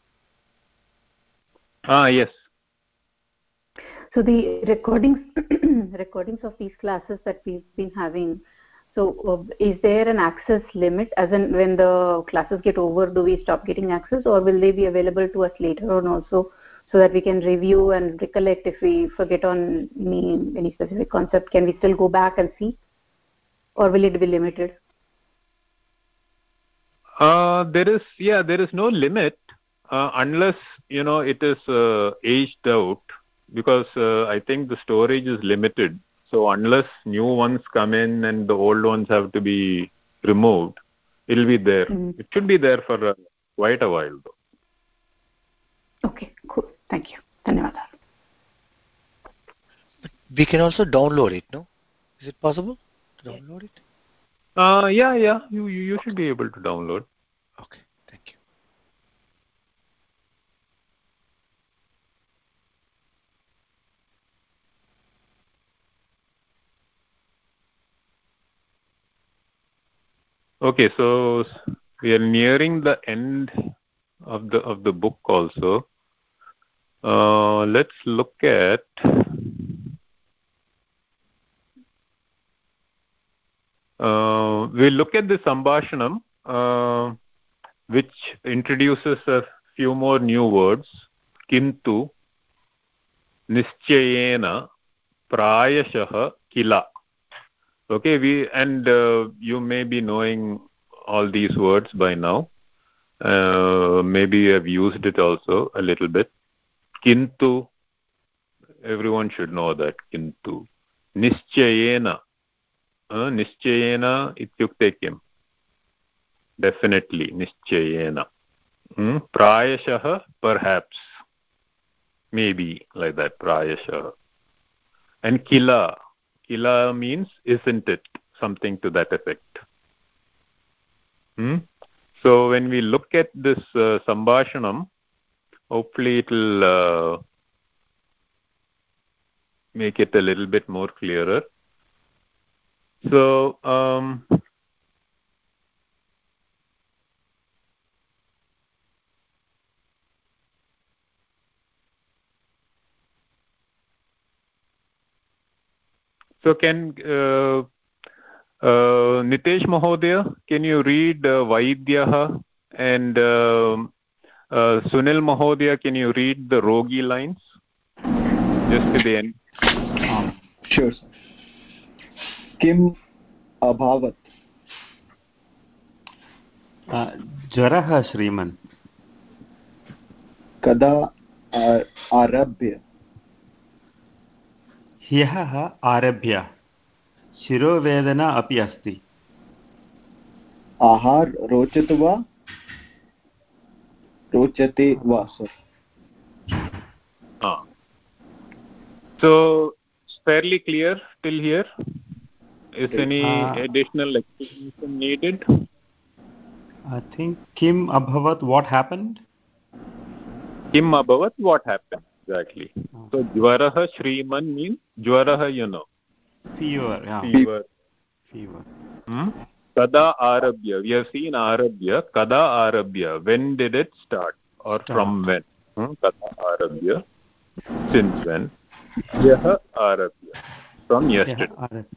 Ah, yes. So the recordings recordings of these classes that we've been having, so uh, is there an access limit, as in when the classes get over, do we stop getting access, or will they be available to us later on also, so that we can review and recollect if we forget on any, any specific concept? Can we still go back and see, or will it be limited? Uh, there is, yeah, there is no limit uh, unless, you know, it is uh, aged out, because uh, I think the storage is limited. So unless new ones come in and the old ones have to be removed, it will be there. Mm-hmm. It should be there for uh, quite a while, though. Okay, cool. Thank you. Dhanyawad. But we can also download it, no? Is it possible to download it? Uh, yeah, yeah. You, you you should be able to download. Okay, thank you. Okay, so we are nearing the end of the of the book also. Uh, let's look at uh, we'll look at the Sambhashanam, uh, which introduces a few more new words. Kintu, Nischayena, Prayashah, Kila. Okay, we and uh, you may be knowing all these words by now. Uh, maybe you have used it also a little bit. Kintu, everyone should know that. Kintu. Nischayena. Uh, Nischayena ityukte kim? Definitely, Nischayena. Hmm? Prayashah, perhaps. Maybe, like that, Prayashah. And Kila. Kila means, isn't it? Something to that effect. Hmm? So when we look at this uh, Sambhashanam, hopefully it will uh, make it a little bit more clearer. So, um, so can uh, uh, Nitesh Mahodaya, can you read uh, Vaidyaha, and uh, uh, Sunil Mahodaya, can you read the Rogi lines just to the end? Um, sure, sir. Kim abhavat? Uh, Jaraha Shriman. Kada arabhya? ह्यः आरभ्य शिरोवेदना अपि अस्ति. आहार रोचते वा? रोचते वा, sir? Ah. So, fairly clear till here? is any uh, additional explanation needed? I think Kim Abhavat, what happened? Kim Abhavat, what happened? Exactly. Oh. So Jwaraha Shriman means Jwaraha, you know. Fever, yeah. Fever. Fever. Hmm? Kada Arabhya. We have seen Arabhya. Kada Arabhya. When did it start? Or start. From when? Hmm? Kada Arabhya. Since when? Yaha Arabhya. From yesterday.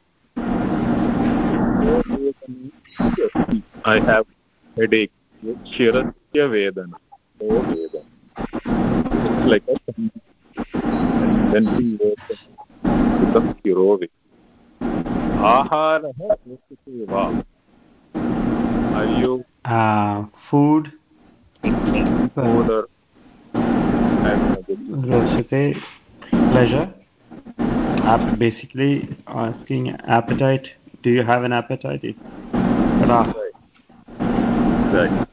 I have headache. Shirasya Vedana. Oh, Vedana. It's like a then we become Kirovi. Aharaha Esateva. Are you uh, food? Food or Roshite, pleasure. Ap basically asking appetite. Do you have an appetite? Right. Right.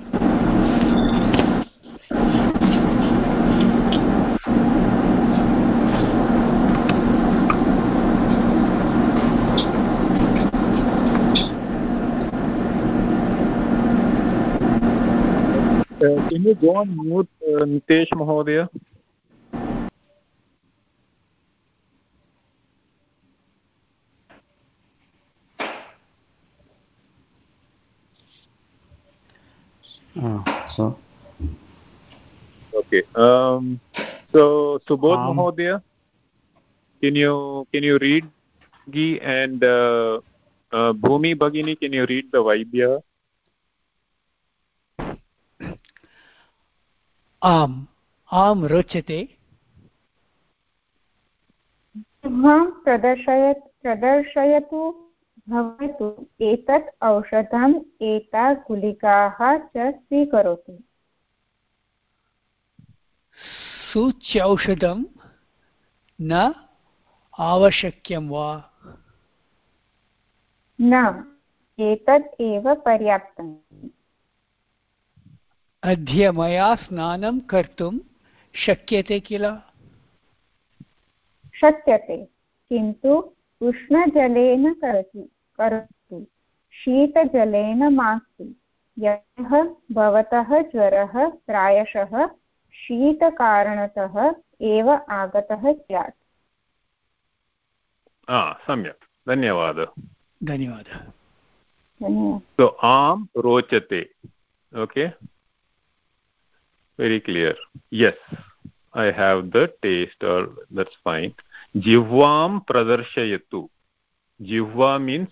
Uh, can you go on mute, uh, Nitesh Mahodaya? Oh, so. Okay. Um. So Subodh um, Mahodaya, can you can you read Gi and uh, uh, Bhumi Bhagini? Can you read the Vaidya? Am am rochate. Jiह्वां प्रदर्शयत् प्रदर्शयतु भवतु एतत् औषधम् एता गुलिकाः च स्वीकरोतु. सूच्यौषधं न आवश्यक्यं वा? न, एतत् एव पर्याप्तम्. अद्य मया स्नानं कर्तुं शक्यते किल? शक्यते, किन्तु उष्णजलेन करोतु करोतु शीतजलेन मास्तु. यतः भवतः ज्वरः प्रायशः शीतकारणतः एव आगतः स्यात्. सम्यक्, धन्यवादः. धन्यवादः. धन्यवादः. So am rochate. Okay, very clear. Yes, I have the taste, or that's fine. Jihvam pradarshayatu. Jihva means,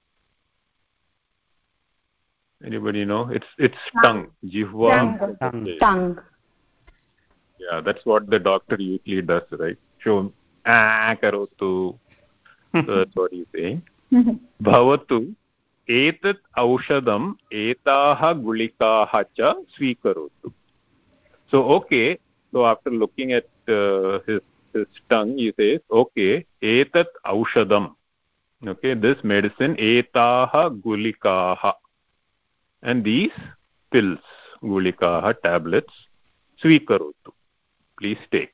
anybody know? It's it's tongue. Jihva. Tongue. Tongue. Yeah, that's what the doctor usually does, right? Show ah karotu. So that's what he's saying. Bhavatu etat aushadam etaha gulikaha cha swikarotu. So okay, so after looking at uh, his his tongue, he says, okay, etat aushadam. Okay, this medicine, etaha gulikaha, and these pills, gulikaha, tablets, swikarotu, please take.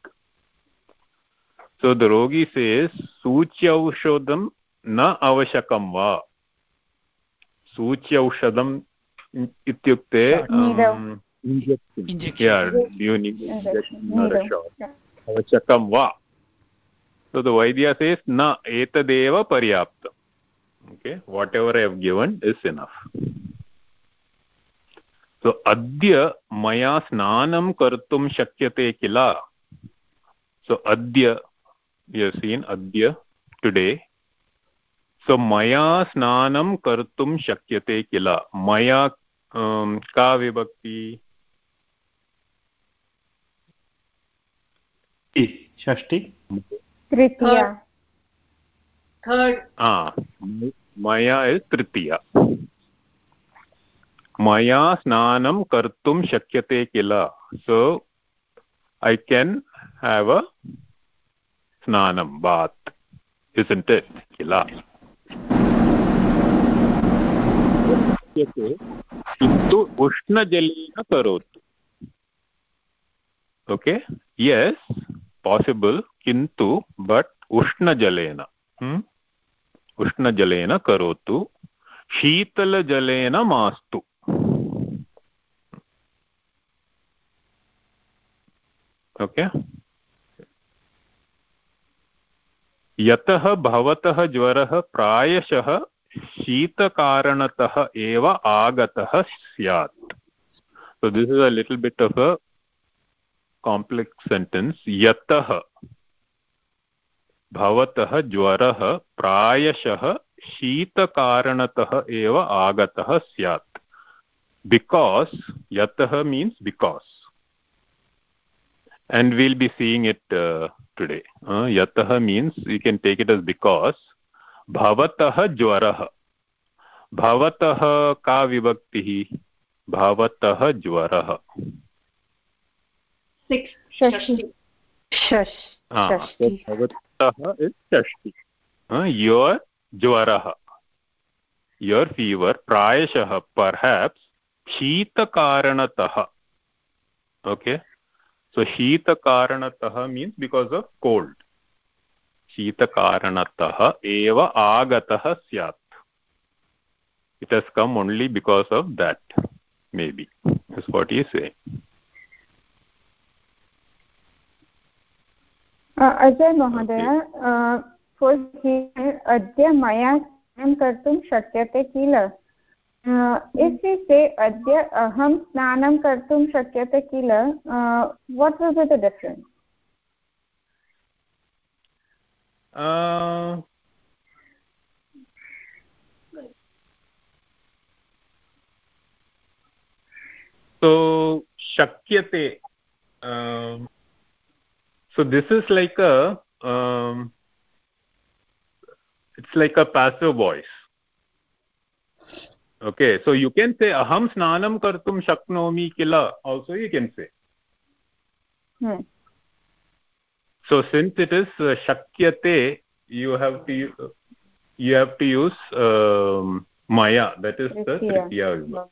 So the rogi says, sucyaushadam na avashakam va. Sucyaushadam ityukte um, injection. injection. Yeah, do you need injection or a shot? Avashakam va. So the Vaidya says, na etadeva paryaptam. Okay, whatever I have given is enough. So adya maya snanam kartum shakyate kila. So adya, we have seen adya, today. So maya snanam kartum shakyate kila. Maya um, ka vibhakti? Shashti. Tritiya. Third. Ah, maya is tritiya. Maya snanam kartum shakyate kila. So I can have a snanam, bath, isn't it? Kila. Kintu ushna jalena karotu. Okay, yes, possible, kintu, but ushna jalena. Hmm? उष्णजलेन करोतु शीतलजलेन मास्तु okay यतः भवतः ज्वरः प्रायशः शीतकारणतः एव आगतः स्यात् so this is a little bit of a complex sentence yatah bhavatah jwarah prayashah शीतकारणतः एव आगतः स्यात् because yatah means because and we'll be seeing it uh, today uh, yatah means you can take it as because bhavatah jwarah bhavatah ka vibhakti bhavatah jwarah six shashti shash ah so bhavatah is shashti uh, your jwarah your fever prayashah perhaps sheeta karanatah okay so sheeta karanatah means because of cold sheeta karanatah eva agatah syat it has come only because of that maybe is what he is saying uh, Ajay Mahodaya uh, for here adya maya snanam kartum shakyate kila uh, if we say adya aham snanam kartum shakyate kila uh, what will be the difference uh so shakyate um, so this is like a um, it's like a passive voice okay so you can say aham snanam kartum shaknomi kila also you can say hmm. so since it is uh, shakyate you have to uh, you have to use um, maya that is the tritiya vibhakti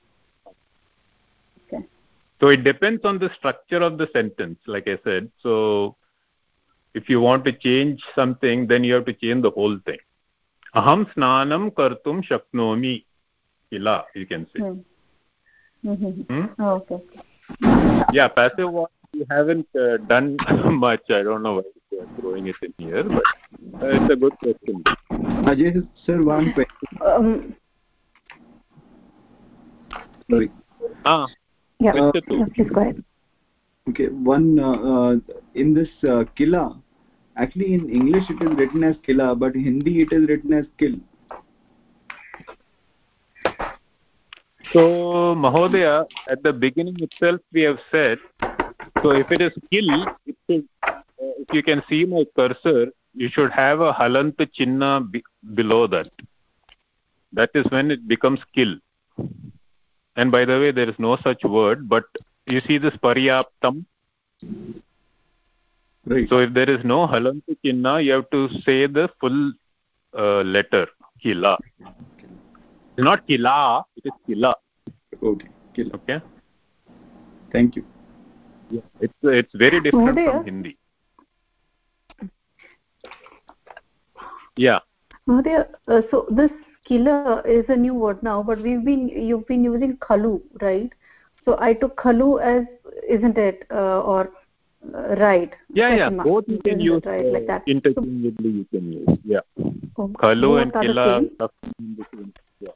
okay so it depends on the structure of the sentence like I said so if you want to change something then you have to change the whole thing aham snanam kartum shaknomi kila you can say hmm. Mm-hmm. Hmm? Oh, okay yeah passive voice you haven't uh, done much I don't know why you are throwing it in here but uh, it's a good question Ajay sir one question um, sorry ah yeah, uh, yeah please go ahead okay one uh, uh, in this uh, kila actually in English it is written as kila but in Hindi it is written as kill so Mahodaya at the beginning itself we have said so if it is kill it is, uh, if you can see my cursor you should have a halant chinna be below that that is when it becomes kill and by the way there is no such word but you see this paryaptam right so if there is no halant chinna you have to say the full uh, letter kila it's not kila it is kila okay kila okay thank you yeah it's it's very different Mahodaya? from Hindi yeah Mahodaya, uh, so this killer is a new word now but we've been you've been using khalu right so I took khalu as isn't it uh, or uh, right yeah yeah Fatima, both you can use right, uh, like that interchangeably you can use yeah so, khalu and both are the kila same? yeah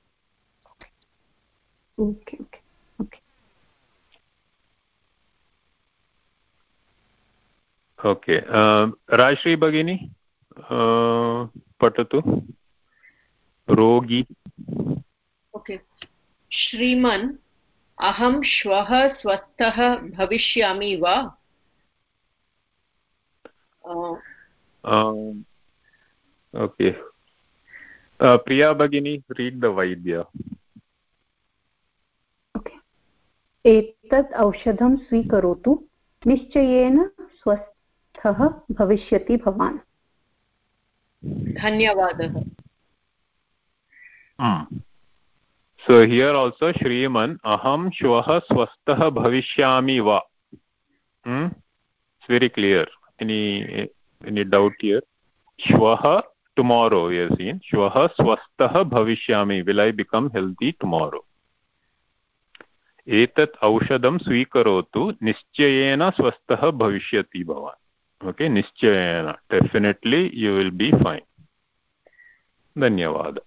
okay okay okay okay um Rajshri Bhagini uh, patatu rogi okay श्रीमन् अहं श्वः स्वस्थः भविष्यामि वा uh, um okay uh, Priya Bhagini read the Vaidya okay एतत् औषधं स्वीकरोतु निश्चयेन स्वस्थः भविष्यति भवान् धन्यवादः hmm. so here also Shriman aham shvah swastah bhavishyami va hmm? it's very clear any any doubt here shvah tomorrow, you have seen. Shvah swastah bhavishyami. Will I become healthy tomorrow? Etat aushadam swikarotu nischayena swastah bhavishyati bhavan. Okay, nischayena. Definitely you will be fine. Dhanyawad.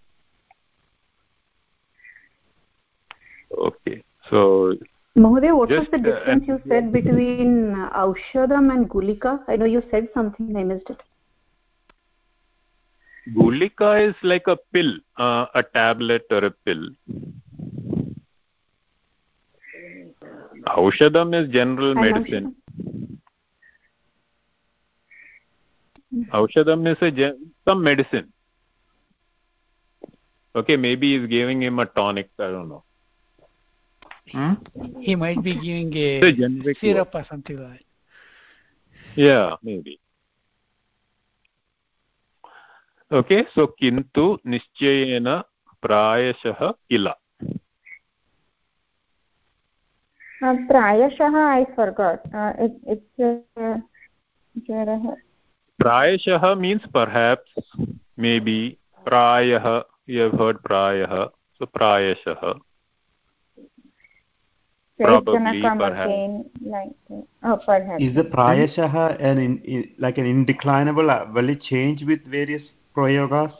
Okay, so Mahodaya, what was just, the difference uh, you said between uh, Aushadam and Gulika? I know you said something, I missed it. Gulika is like a pill, uh, a tablet or a pill. Aushadam is general And medicine. Aushadam is a gen some medicine. Okay, maybe he's giving him a tonic, I don't know. Hmm? He might be giving a syrup or something like that. Yeah, maybe. Okay, so kintu nischayena prayashah kila. Uh, prayashah I forgot. Uh, it, it's uh, Prayashah means perhaps, maybe. Prayah, you have heard prayah. So prayashah. Probably, perhaps. Again, like, oh, perhaps. Is the prayashah an in, in, like an indeclinable? Uh, will it change with various prayogas?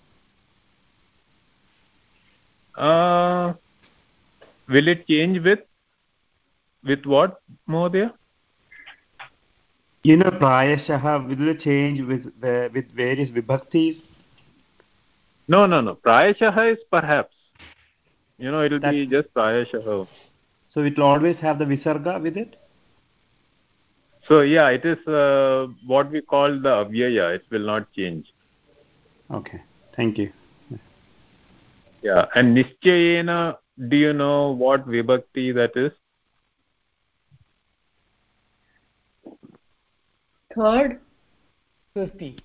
Uh, will it change with with what, Mahodaya? You know, prayashah will it change with uh, with various vibhaktis? No, no, no. Prayashah is perhaps. You know, it will that, be just prayashah. So it will always have the visarga with it? So yeah, it is uh, what we call the avyaya. It will not change. Okay, thank you. Yeah, and nischayena, do you know what vibhakti that is? Third. Fifty.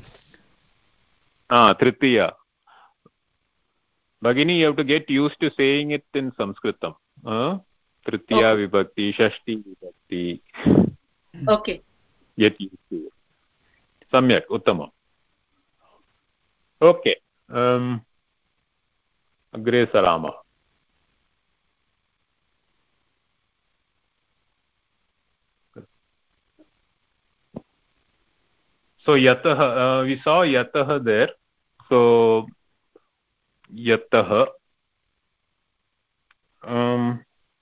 Ah, tritiya. Bhagini, you have to get used to saying it in Sanskritam. Uh? Tritiya okay. Vibhakti, Shashti Vibhakti. Okay. Get used to it. Samyak, Uttamam. Okay. Um, Agre Sarama. So yatah, uh, we saw yatah there. So yatah. Um,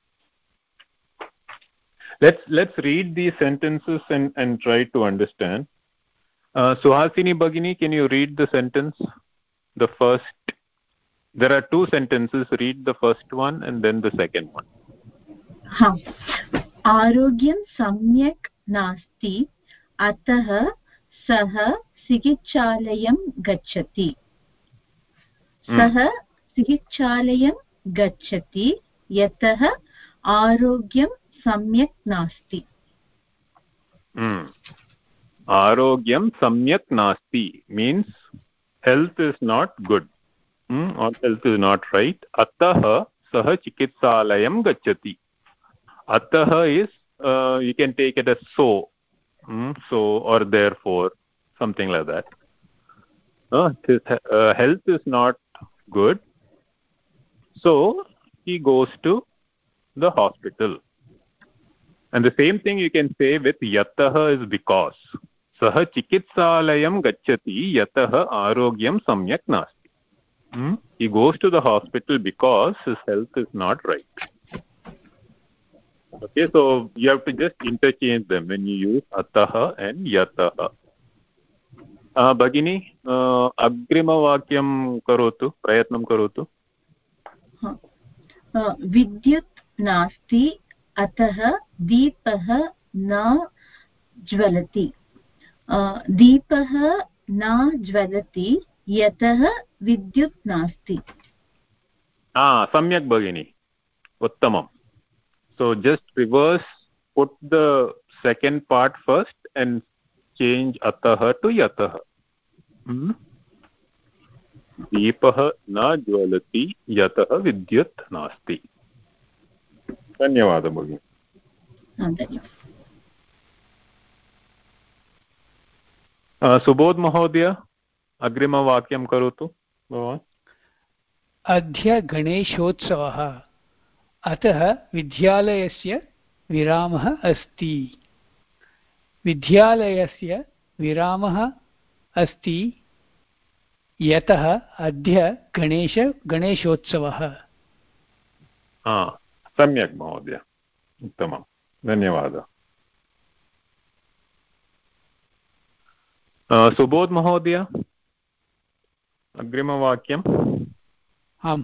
let's let's read these sentences and and try to understand. Uh, Suhasini Bhagini, can you read the sentence? The first. There are two sentences. Read the first one and then the second one. Ha. Arogyam samyak nasti atah sah चिकित्सालयं गच्छति सः चिकित्सालयं गच्छति यतः आरोग्यं सम्यक् नास्ति आरोग्यं सम्यक् नास्ति means health is not good hmm? or health is not right atah sah chikitsalayam gacchati atah is uh, you can take it as so hmm? so or therefore something like that uh, his uh, health is not good so he goes to the hospital and the same thing you can say with yatah is because sah chikitsalayam gacchati yatah arogyam samyak nasti hmm? he goes to the hospital because his health is not right. Okay, so you have to just interchange them when you use atah and yatah. Uh, Bhagini, uh, agrima vakyam karotu, prayatnam karotu. विद्युत् नास्ति अतः दीपः न ज्वलति दीपः न ज्वलति यतः विद्युत् नास्ति ah samyak Bhagini uttamam so just reverse put the second part first and change atah to yatah hmm? दीपः न ज्वलति यतः विद्युत् नास्ति धन्यवादः भगिनी सुबोध महोदय अग्रिमवाक्यं करोतु भवान्। अद्य गणेशोत्सवः, अतः विद्यालयस्य विरामः अस्ति। विद्यालयस्य विरामः अस्ति यतः अद्य गणेश गणेशोत्सवः। सम्यक् महोदय, उत्तमं, धन्यवादः। सुबोध महोदय, अग्रिमवाक्यम्। आम्,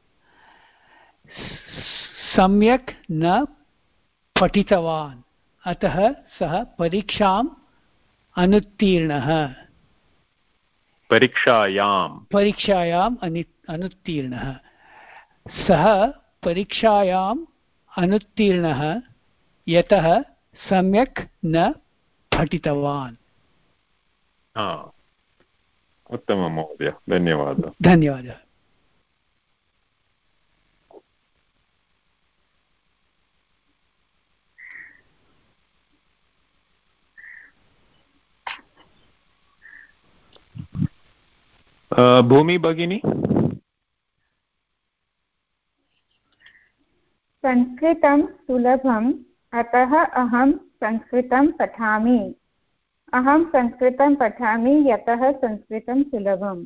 सम्यक् न पठितवान्, अतः सः परीक्षाम् अनुत्तीर्णः। परीक्षायां परीक्षायाम् अनुत्तीर्णः, सः परीक्षायाम् अनुत्तीर्णः यतः सम्यक् न पठितवान्। उत्तमं महोदय, धन्यवादः। धन्यवादः। भूमि भगिनी। संस्कृतं सुलभम्, अतः अहं संस्कृतं पठामि। अहं संस्कृतं पठामि यतः संस्कृतं सुलभम्।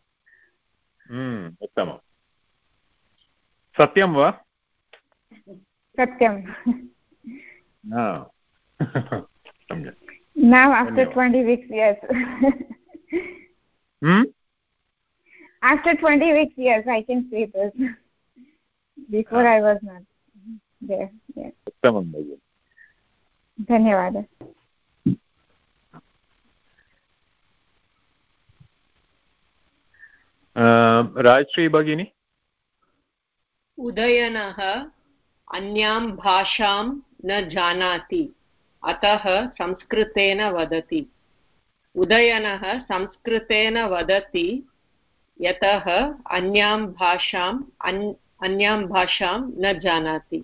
उत्तमं। सत्यं वा? सत्यं। सम्यक्। Now after twenty weeks, yes. Hmm? After twenty weeks, yes, I can say this. Before I was not there. Yes. उत्तमं भगिनि, धन्यवादः। राजश्री भगिनी। उदयनः अन्यां भाषां न जानाति, अतः संस्कृतेन वदति। उदयनः संस्कृतेन वदति यतः अन्यां भाषां अन्यां भाषां न जानाति।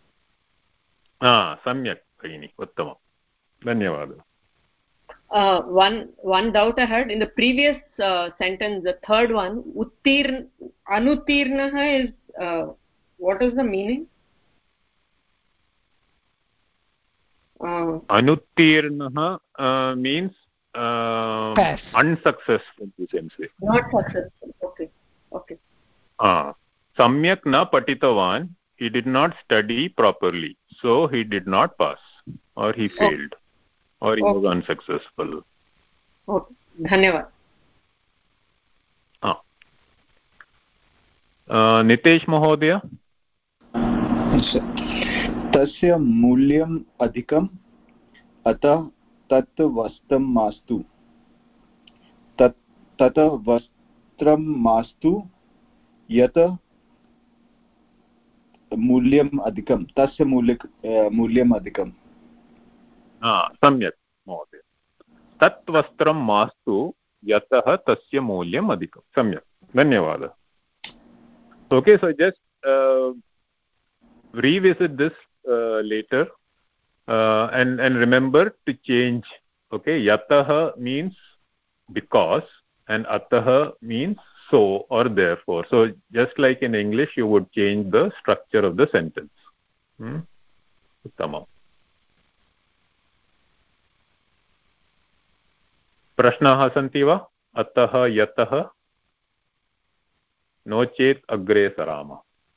सम्यक् भगिनि, उत्तमं, धन्यवादः। Uh, one one doubt I had in the previous uh, sentence, the third one, uttirn anutirnah is uh, what is the meaning? Uh, anutirnah uh, means uh, unsuccessful, you can say. Not successful. Okay. Okay. Ah, samyak na patitavan. He did not study properly, so he did not pass, or he failed. Okay. Or he was unsuccessful. Okay. धन्यवाद. हाँ. नितेश महोदय. तस्य मूल्यम् अधिकम्, अतः तत् वस्त्रं मास्तु. तत् तत् वस्त्रं मास्तु यत् मूल्यम् अधिकं. तस्य मूल्य मूल्यम् अधिकम्. सम्यक् महोदय, तत् वस्त्रं मास्तु यतः तस्य मूल्यम् अधिकं. सम्यक्, धन्यवादः. Okay, so just uh, revisit this uh, later uh, and and remember to change. Okay, yatah means because and atah means so or therefore. So just like in English, you would change the structure of the sentence. Hmm? Uttamam. प्रश्नाः सन्ति वा? अतः यतः, no चेत् अग्रे सरामः.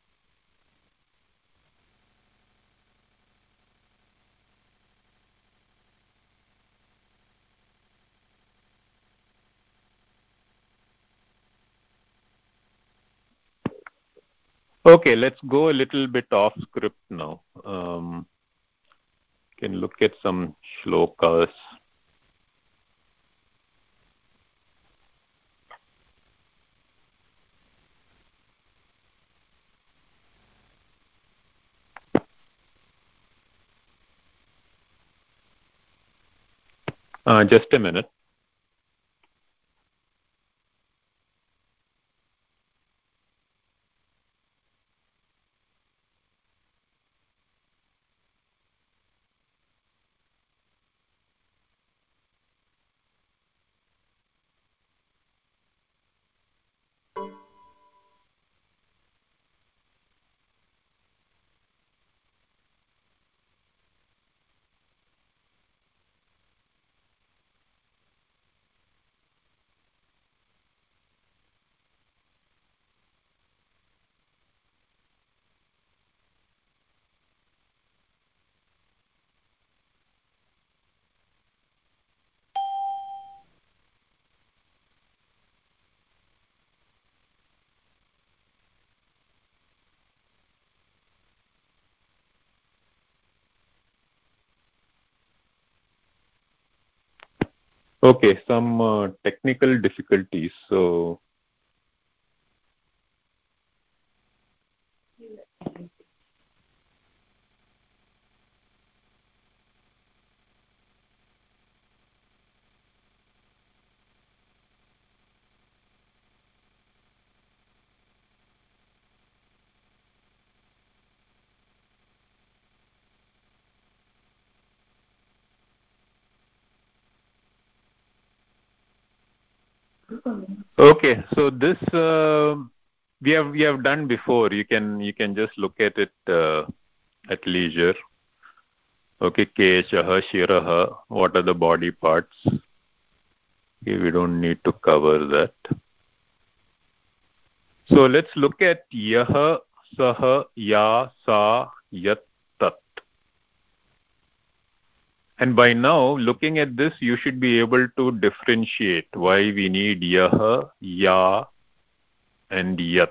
Okay, let's go a little bit off script now. Um, can look at some shlokas. Uh, just a minute. Okay, some uh, technical difficulties. So okay, so this uh, we have we have done before. You can you can just look at it uh, at leisure. Okay, Keshaha, Shiraha, what are the body parts? Okay, we don't need to cover that. So let's look at Yaha, Saha, Ya, Sa, Yat, Tat. And by now, looking at this, you should be able to differentiate why we need Yaha, Ya, and Yat.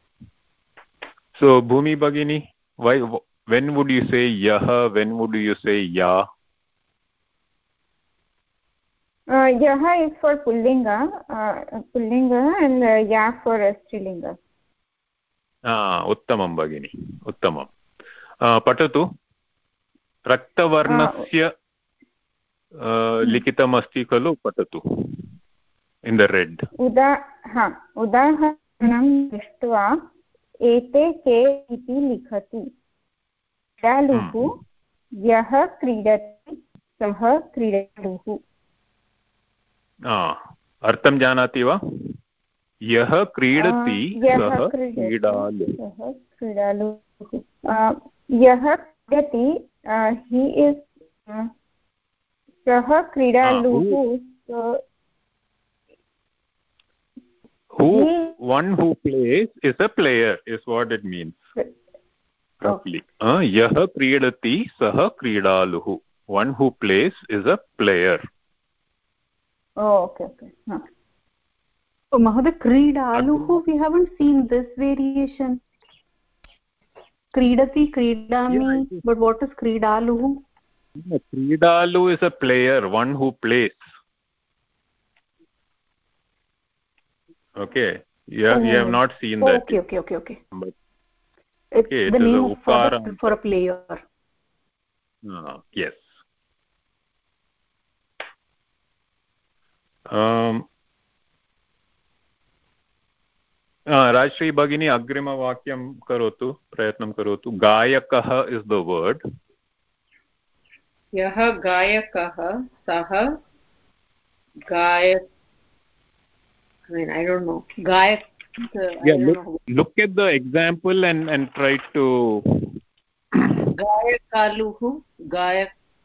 So, Bhumi Bhagini, why, when would you say Yaha, when would you say Ya? Uh, yaha is for pullinga, uh, pullinga, and uh, ya for strilinga. Ah, uttamam Bhagini, uttamam. Uh, patatu, raktavarnasya uh, likitamasti khalu patatu, in the red. Uda, ha, udaharanam drishtva ete ke iti likhati. Kridaluhu yah क्रीडति सः क्रीडालुः. अर्थं जानाति वा? यः क्रीडति सः क्रीडालुः. यः क्रीडति he is सः क्रीडालुः. Who, one who plays is a player is what it means roughly. uh, yah kridati sah kridaluh. One who plays is a player. Oh, okay, okay. Huh. So Mahoday, kridaluh, we haven't seen this variation. Kridati, kridami, yeah, but what is kridaluh? Kridalu is a player, one who plays. Okay, yeah, oh. You have not seen oh, that. Okay, okay, okay, okay. But, it's okay, the it name is a for, the, for a player. Uh, yes. Um, Rajshri Bhagini, Agrima Vakyam karotu, Prayatnam karotu. Gayakah is the word. Yaha Gayakah, Saha Gayak. I mean, I don't know. Gayak. Uh, yeah, I don't look, know. look at the example and, and try to. Gayakaluhu, Gayak.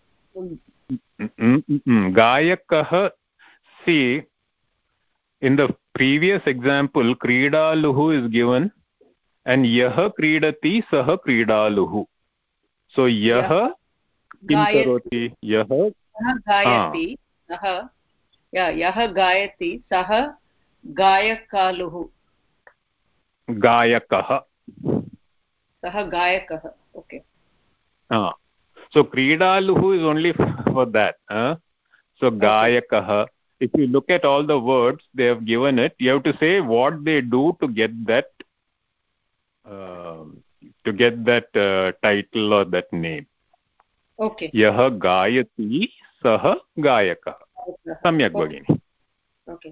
Gayakah. See, in the previous example, Kridaluhu is given and Yaha Kridati Saha Kridaluhu. So Yaha Kim Karoti? Yaha Gayati. Saha. Yeah, Yaha Gayati Saha Gayakaluhu. Gayakah. Saha Gayakah. Okay. Ah. So Kridaluhu is only for that. Huh? So Gayakah. Okay. If you look at all the words they have given it, you have to say what they do to get that uh, to get that uh, title or that name. Okay. Yaha Gayati Saha Gayakah. Samyak Bhagini. Okay.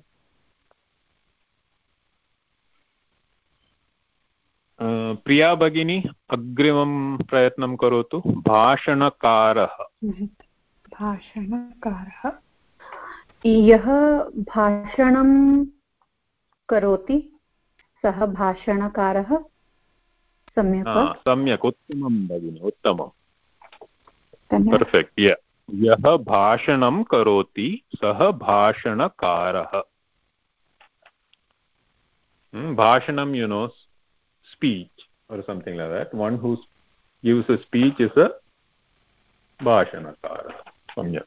Uh, Priya Bhagini, Agrimam Prayatnam karotu. Bhashanakaraha. Bhashanakaraha. यः भाषणं करोति सः भाषणकारः. सम्यक् सम्यक् उत्तमं भगिनि उत्तमं perfect. यः भाषणं करोति सः भाषणकारः. भाषणं you know speech or something like that. One who gives a speech is a भाषणकारः. सम्यक्.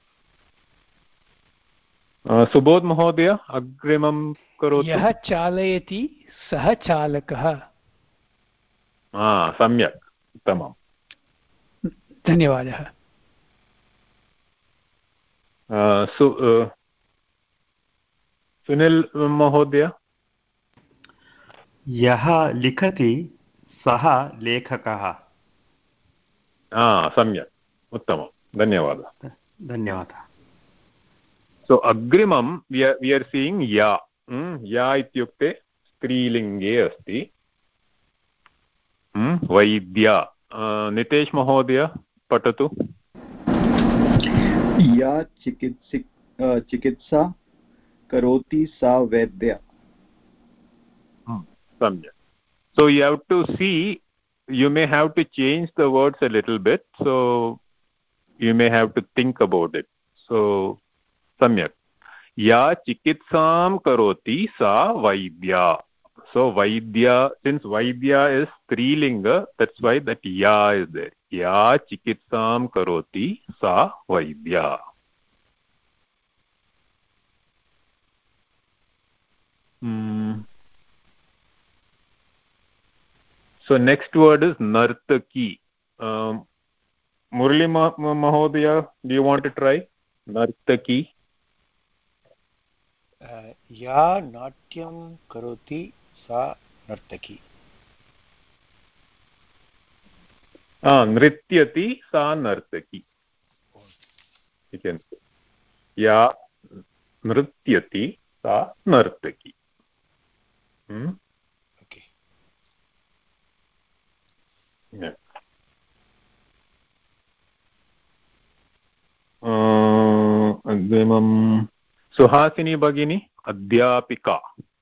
सुबोध महोदय अग्रिमं करोतु. यः चालयति सः चालकः. सम्यक् उत्तमम्. धन्यवादः. Sunil Mahodaya. Yaha likhati saha lekhakah. Ah, samyak. Uttamam. Dhanyavadah. Dhanyavadah. So agrimam we are we are seeing ya. Hmm? Ya ityukte strilinge asti. Hmm? Vaidya. Uh, Nitesh Mahodaya patatu. या चिकित्सिक चिकित्सा करोति सा वैद्या. Samyak. So you have to see, you may have to change the words a little bit, so you may have to think about it. So samyak. Ya chikitsam karoti sa vaidya. So vaidya, since vaidya is strilinga, that's why that ya is there. Ya chikitsam karoti sa vaidya. Hmm. So next word is nartaki. Um, Murali Mahodaya, do you want to try? Nartaki. Uh, ya natyam karoti sa nartaki. Ah, nrityati sa nartaki. You can say. Ya nrityati sa nartaki. Hmm? Okay. Yeah. Uh, Agrimam. Suhasini Bhagini, Adhyapika.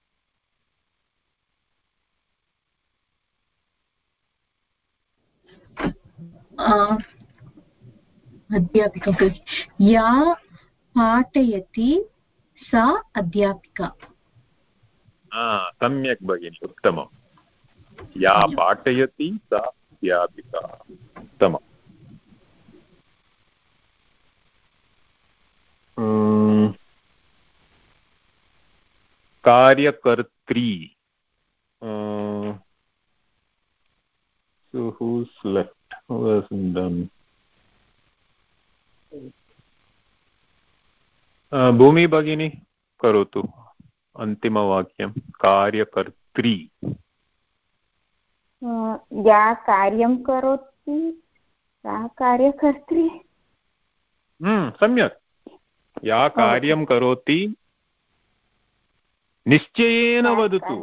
Uh, अध्यापिका या पाठयति सा अध्यापिका. सम्यक् भगिनी, उत्तमं. या पाठयति सा अध्यापिका. उत्तमम्. कार्यकर्त्री. So who's left? Who hasn't done? Uh, Bhumi Bhagini, karotu. अन्तिमवाक्यं कार्यकर्त्री. या कार्यं करोति सा कार्यकर्त्री. हम्म सम्यक्. या कार्यं करोति निश्चयेन वदतु.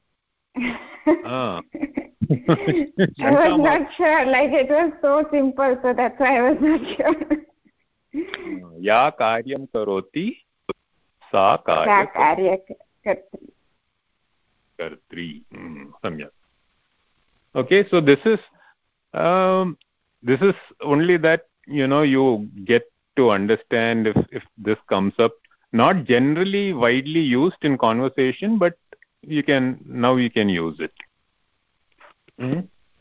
I was not sure, like it was so simple, so that's why I was not sure. या कार्यं करोति सा कार्यकर्त्री. कर्त्री. सम्यक्. Okay, so this is um, this is only that, you know, you get to understand if if this comes up. Not generally widely used in conversation, but you can now you can use it. Mm-hmm.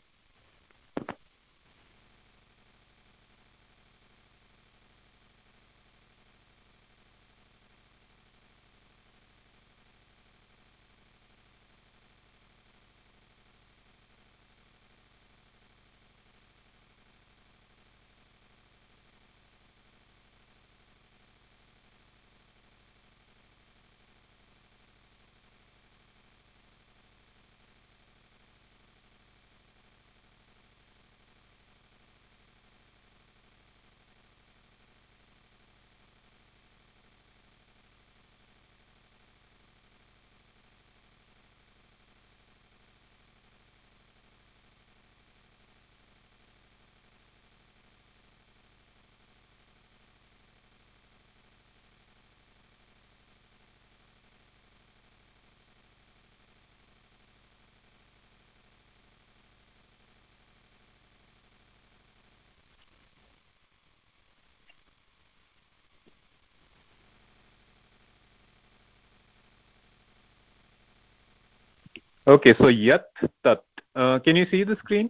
Okay, so yat tat. Uh, can you see the screen?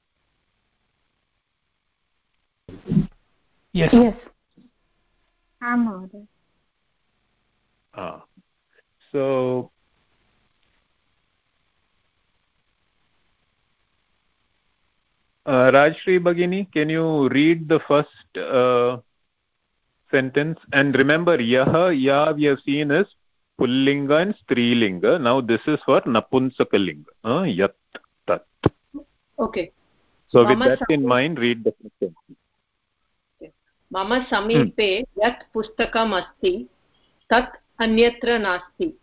Yes. Yes. I'm Ah. So uh, Rajshri Bhagini, can you read the first uh, sentence? And remember, yaha, ya we have seen is pullinga and strilinga. Now this is for napunsakalinga. Uh, yat, tat. Okay. So Mama with that in mind, read the sentence. Okay. Mama samipe hmm. yat pustakam asti tat anyatra nasti.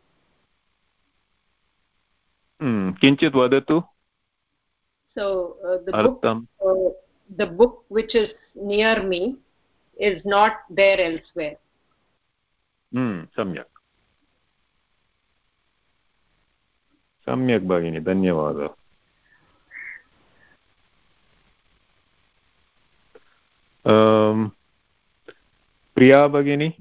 Hmm. Kinchit vadatu. So uh, the book, uh, the book which is near me is not there elsewhere. Hmm. Samyak. Samyak Bhagini. Dhanyavada. Um, Priya Bhagini.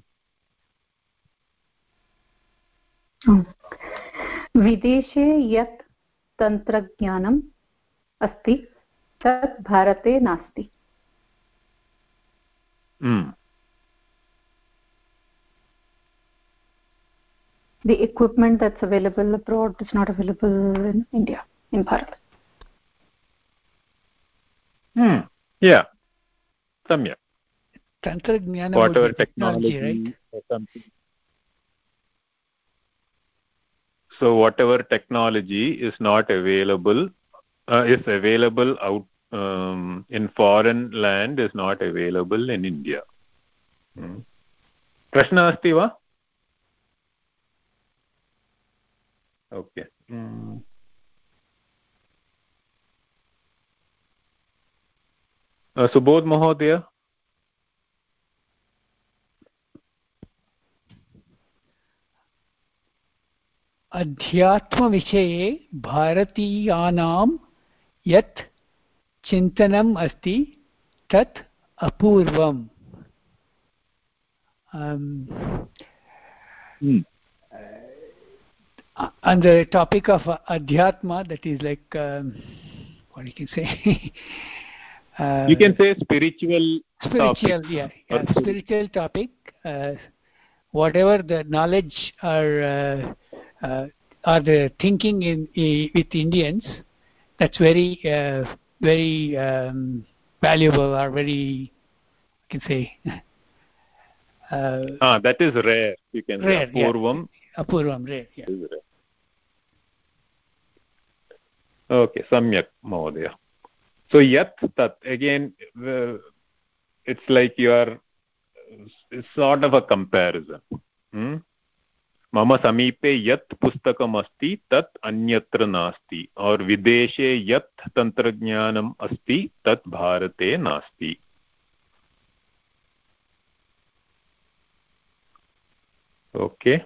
Oh. विदेशे यत् तन्त्रज्ञानम् अस्ति तत् भारते नास्ति. Mm. The equipment that's available abroad is not available in India, in Bharat. Hmm. Yeah. Samyak. Tantragnana whatever technology, technology right? or something. So whatever technology is not available, uh, is available out um, in foreign land is not available in India. Hmm. Prashna asti va? Okay. Hmm. Uh, Subodh Mahodaya. अध्यात्मविषये भारतीयानां यत् चिन्तनम् अस्ति तत् अपूर्वम्. um, hmm. uh, on the topic of uh, adhyatma, that is like um, what you can say uh, you can say spiritual spiritual topic. yeah, yeah spiritual topic, uh, whatever the knowledge or uh, uh, or the thinking in uh, with Indians, that's very uh, very um, valuable or very, I can say uh, ah, that is rare, you can rare, say apurvam. Yeah. Apurvam, rare, yeah. Rare. Okay, samyak mahodaya. So yat tat, again uh, it's like you are, it's sort of a comparison. hmm? Mama samipe yat pustakam asti tat anyatra nasti, or videshe yat tantragnanam asti tat bharate nasti. Okay.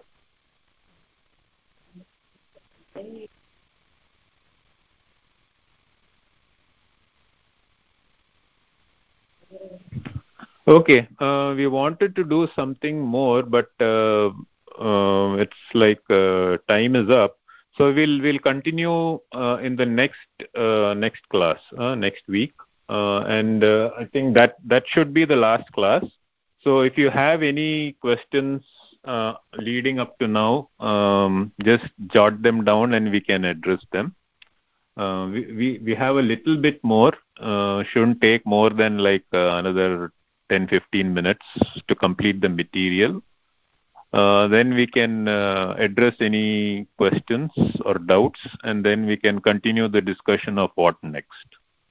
Okay, uh, we wanted to do something more, but uh, uh, it's like uh, time is up. So we'll we'll continue uh, in the next uh, next class uh, next week, uh, and uh, I think that that should be the last class. So if you have any questions uh, leading up to now, um, just jot them down and we can address them. Uh, we, we we have a little bit more. Uh, shouldn't take more than like uh, another ten to fifteen minutes to complete the material. Uh, then we can uh, address any questions or doubts, and then we can continue the discussion of what next.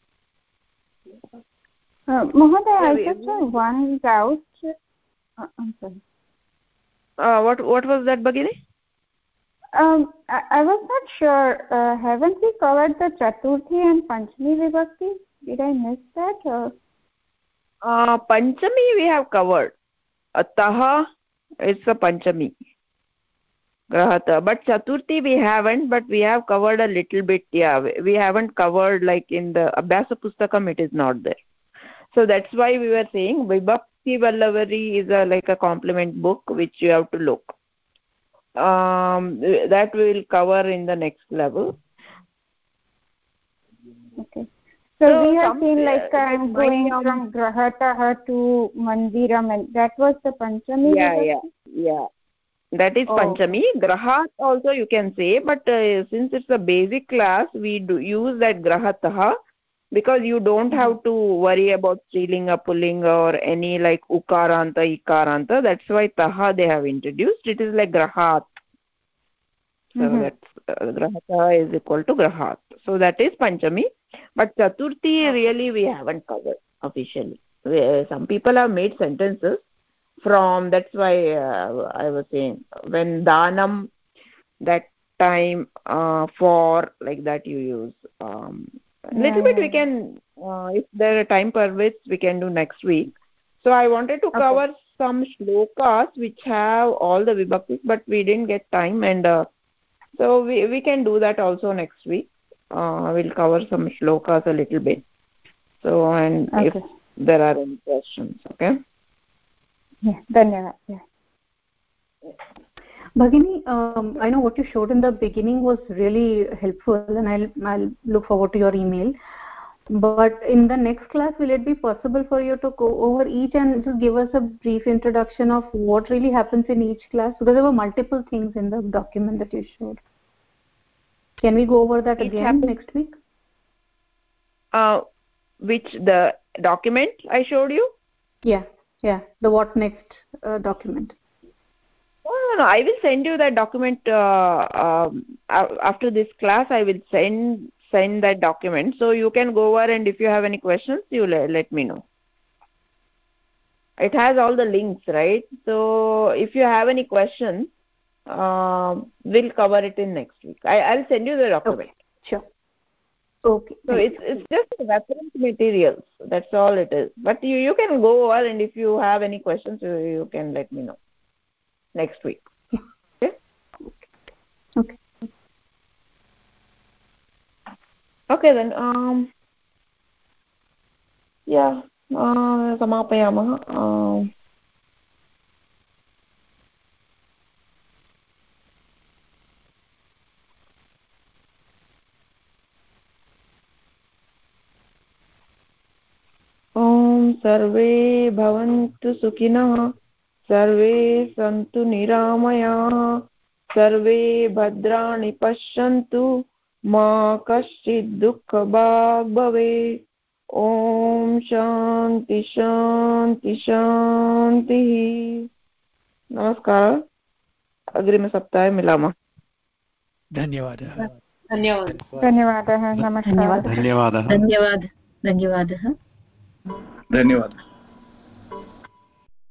Uh, Mahodaya, I just have one doubt. Uh, I'm sorry. Uh, what what was that, Bhagini? Um, I, I was not sure. Uh, haven't we covered the Chaturthi and Panchami Vibhakti? Did I miss that? Or? Uh, Panchami we have covered. Ataha, it's a Panchami. Grahata. But Chaturthi we haven't, but we have covered a little bit. Yeah, we, we haven't covered like in the Abhyasa Pustakam, it is not there. So that's why we were saying Vibhakti Vallavari is a, like a complement book which you have to look. Um, that we will cover in the next level. Okay. So, so we have seen like uh, going um, from Grahataha to Mandiram, and that was the Panchami. Yeah, yeah, yeah. That is oh. Panchami. Grahat also you can say, but uh, since it's a basic class, we do use that Grahataha because you don't mm-hmm. have to worry about Strilinga, Pullinga or any like Ukaranta, Ikaranta. That's why Taha they have introduced. It is like Grahat. So mm-hmm. that's uh, grahata is equal to grahat. So that is Panchami. But Chaturthi really we haven't covered officially. We, uh, some people have made sentences from, that's why uh, I was saying, when Danam, that time uh, for, like that you use. Um, a yeah, little bit yeah. we can, uh, if there are time permits, we can do next week. So I wanted to okay. cover some shlokas which have all the vibhaktis, but we didn't get time, and uh, so we, we can do that also next week. Uh, we'll cover some shlokas a little bit. So, and okay. if there are any questions, okay? Yeah, dhanyavad. Yeah. Bhagini, um, I know what you showed in the beginning was really helpful, and I'll, I'll look forward to your email. But in the next class, will it be possible for you to go over each and just give us a brief introduction of what really happens in each class? Because there were multiple things in the document that you showed. Can we go over that each again happens, next week? Uh, which, the document I showed you? Yeah, yeah, the what next uh, document. No, no, no, I will send you that document uh, um, after this class. I will send send that document, so you can go over, and if you have any questions, you let, let me know. It has all the links, right? So if you have any questions, uh, we'll cover it in next week. I, I'll send you the document. Okay. Sure. Okay. So it's you. it's just reference materials. That's all it is. But you you can go over, and if you have any questions, you, you can let me know next week. Okay. Okay. Okay then. Um. Yeah. Uh. Samapayamah. Um. ॐ सर्वे भवन्तु सुखिनः सर्वे सन्तु निरामयाः सर्वे भद्राणि पश्यन्तु मा कश्चित् दुःखभाग् भवेत् ॐ शान्ति शान्ति शान्तिः नमस्कारः अग्रिमसप्ताहे मिलामः धन्यवादः धन्यवादः धन्यवादः नमस्कारः धन्यवादः धन्यवादः धन्यवादः धन्यवादः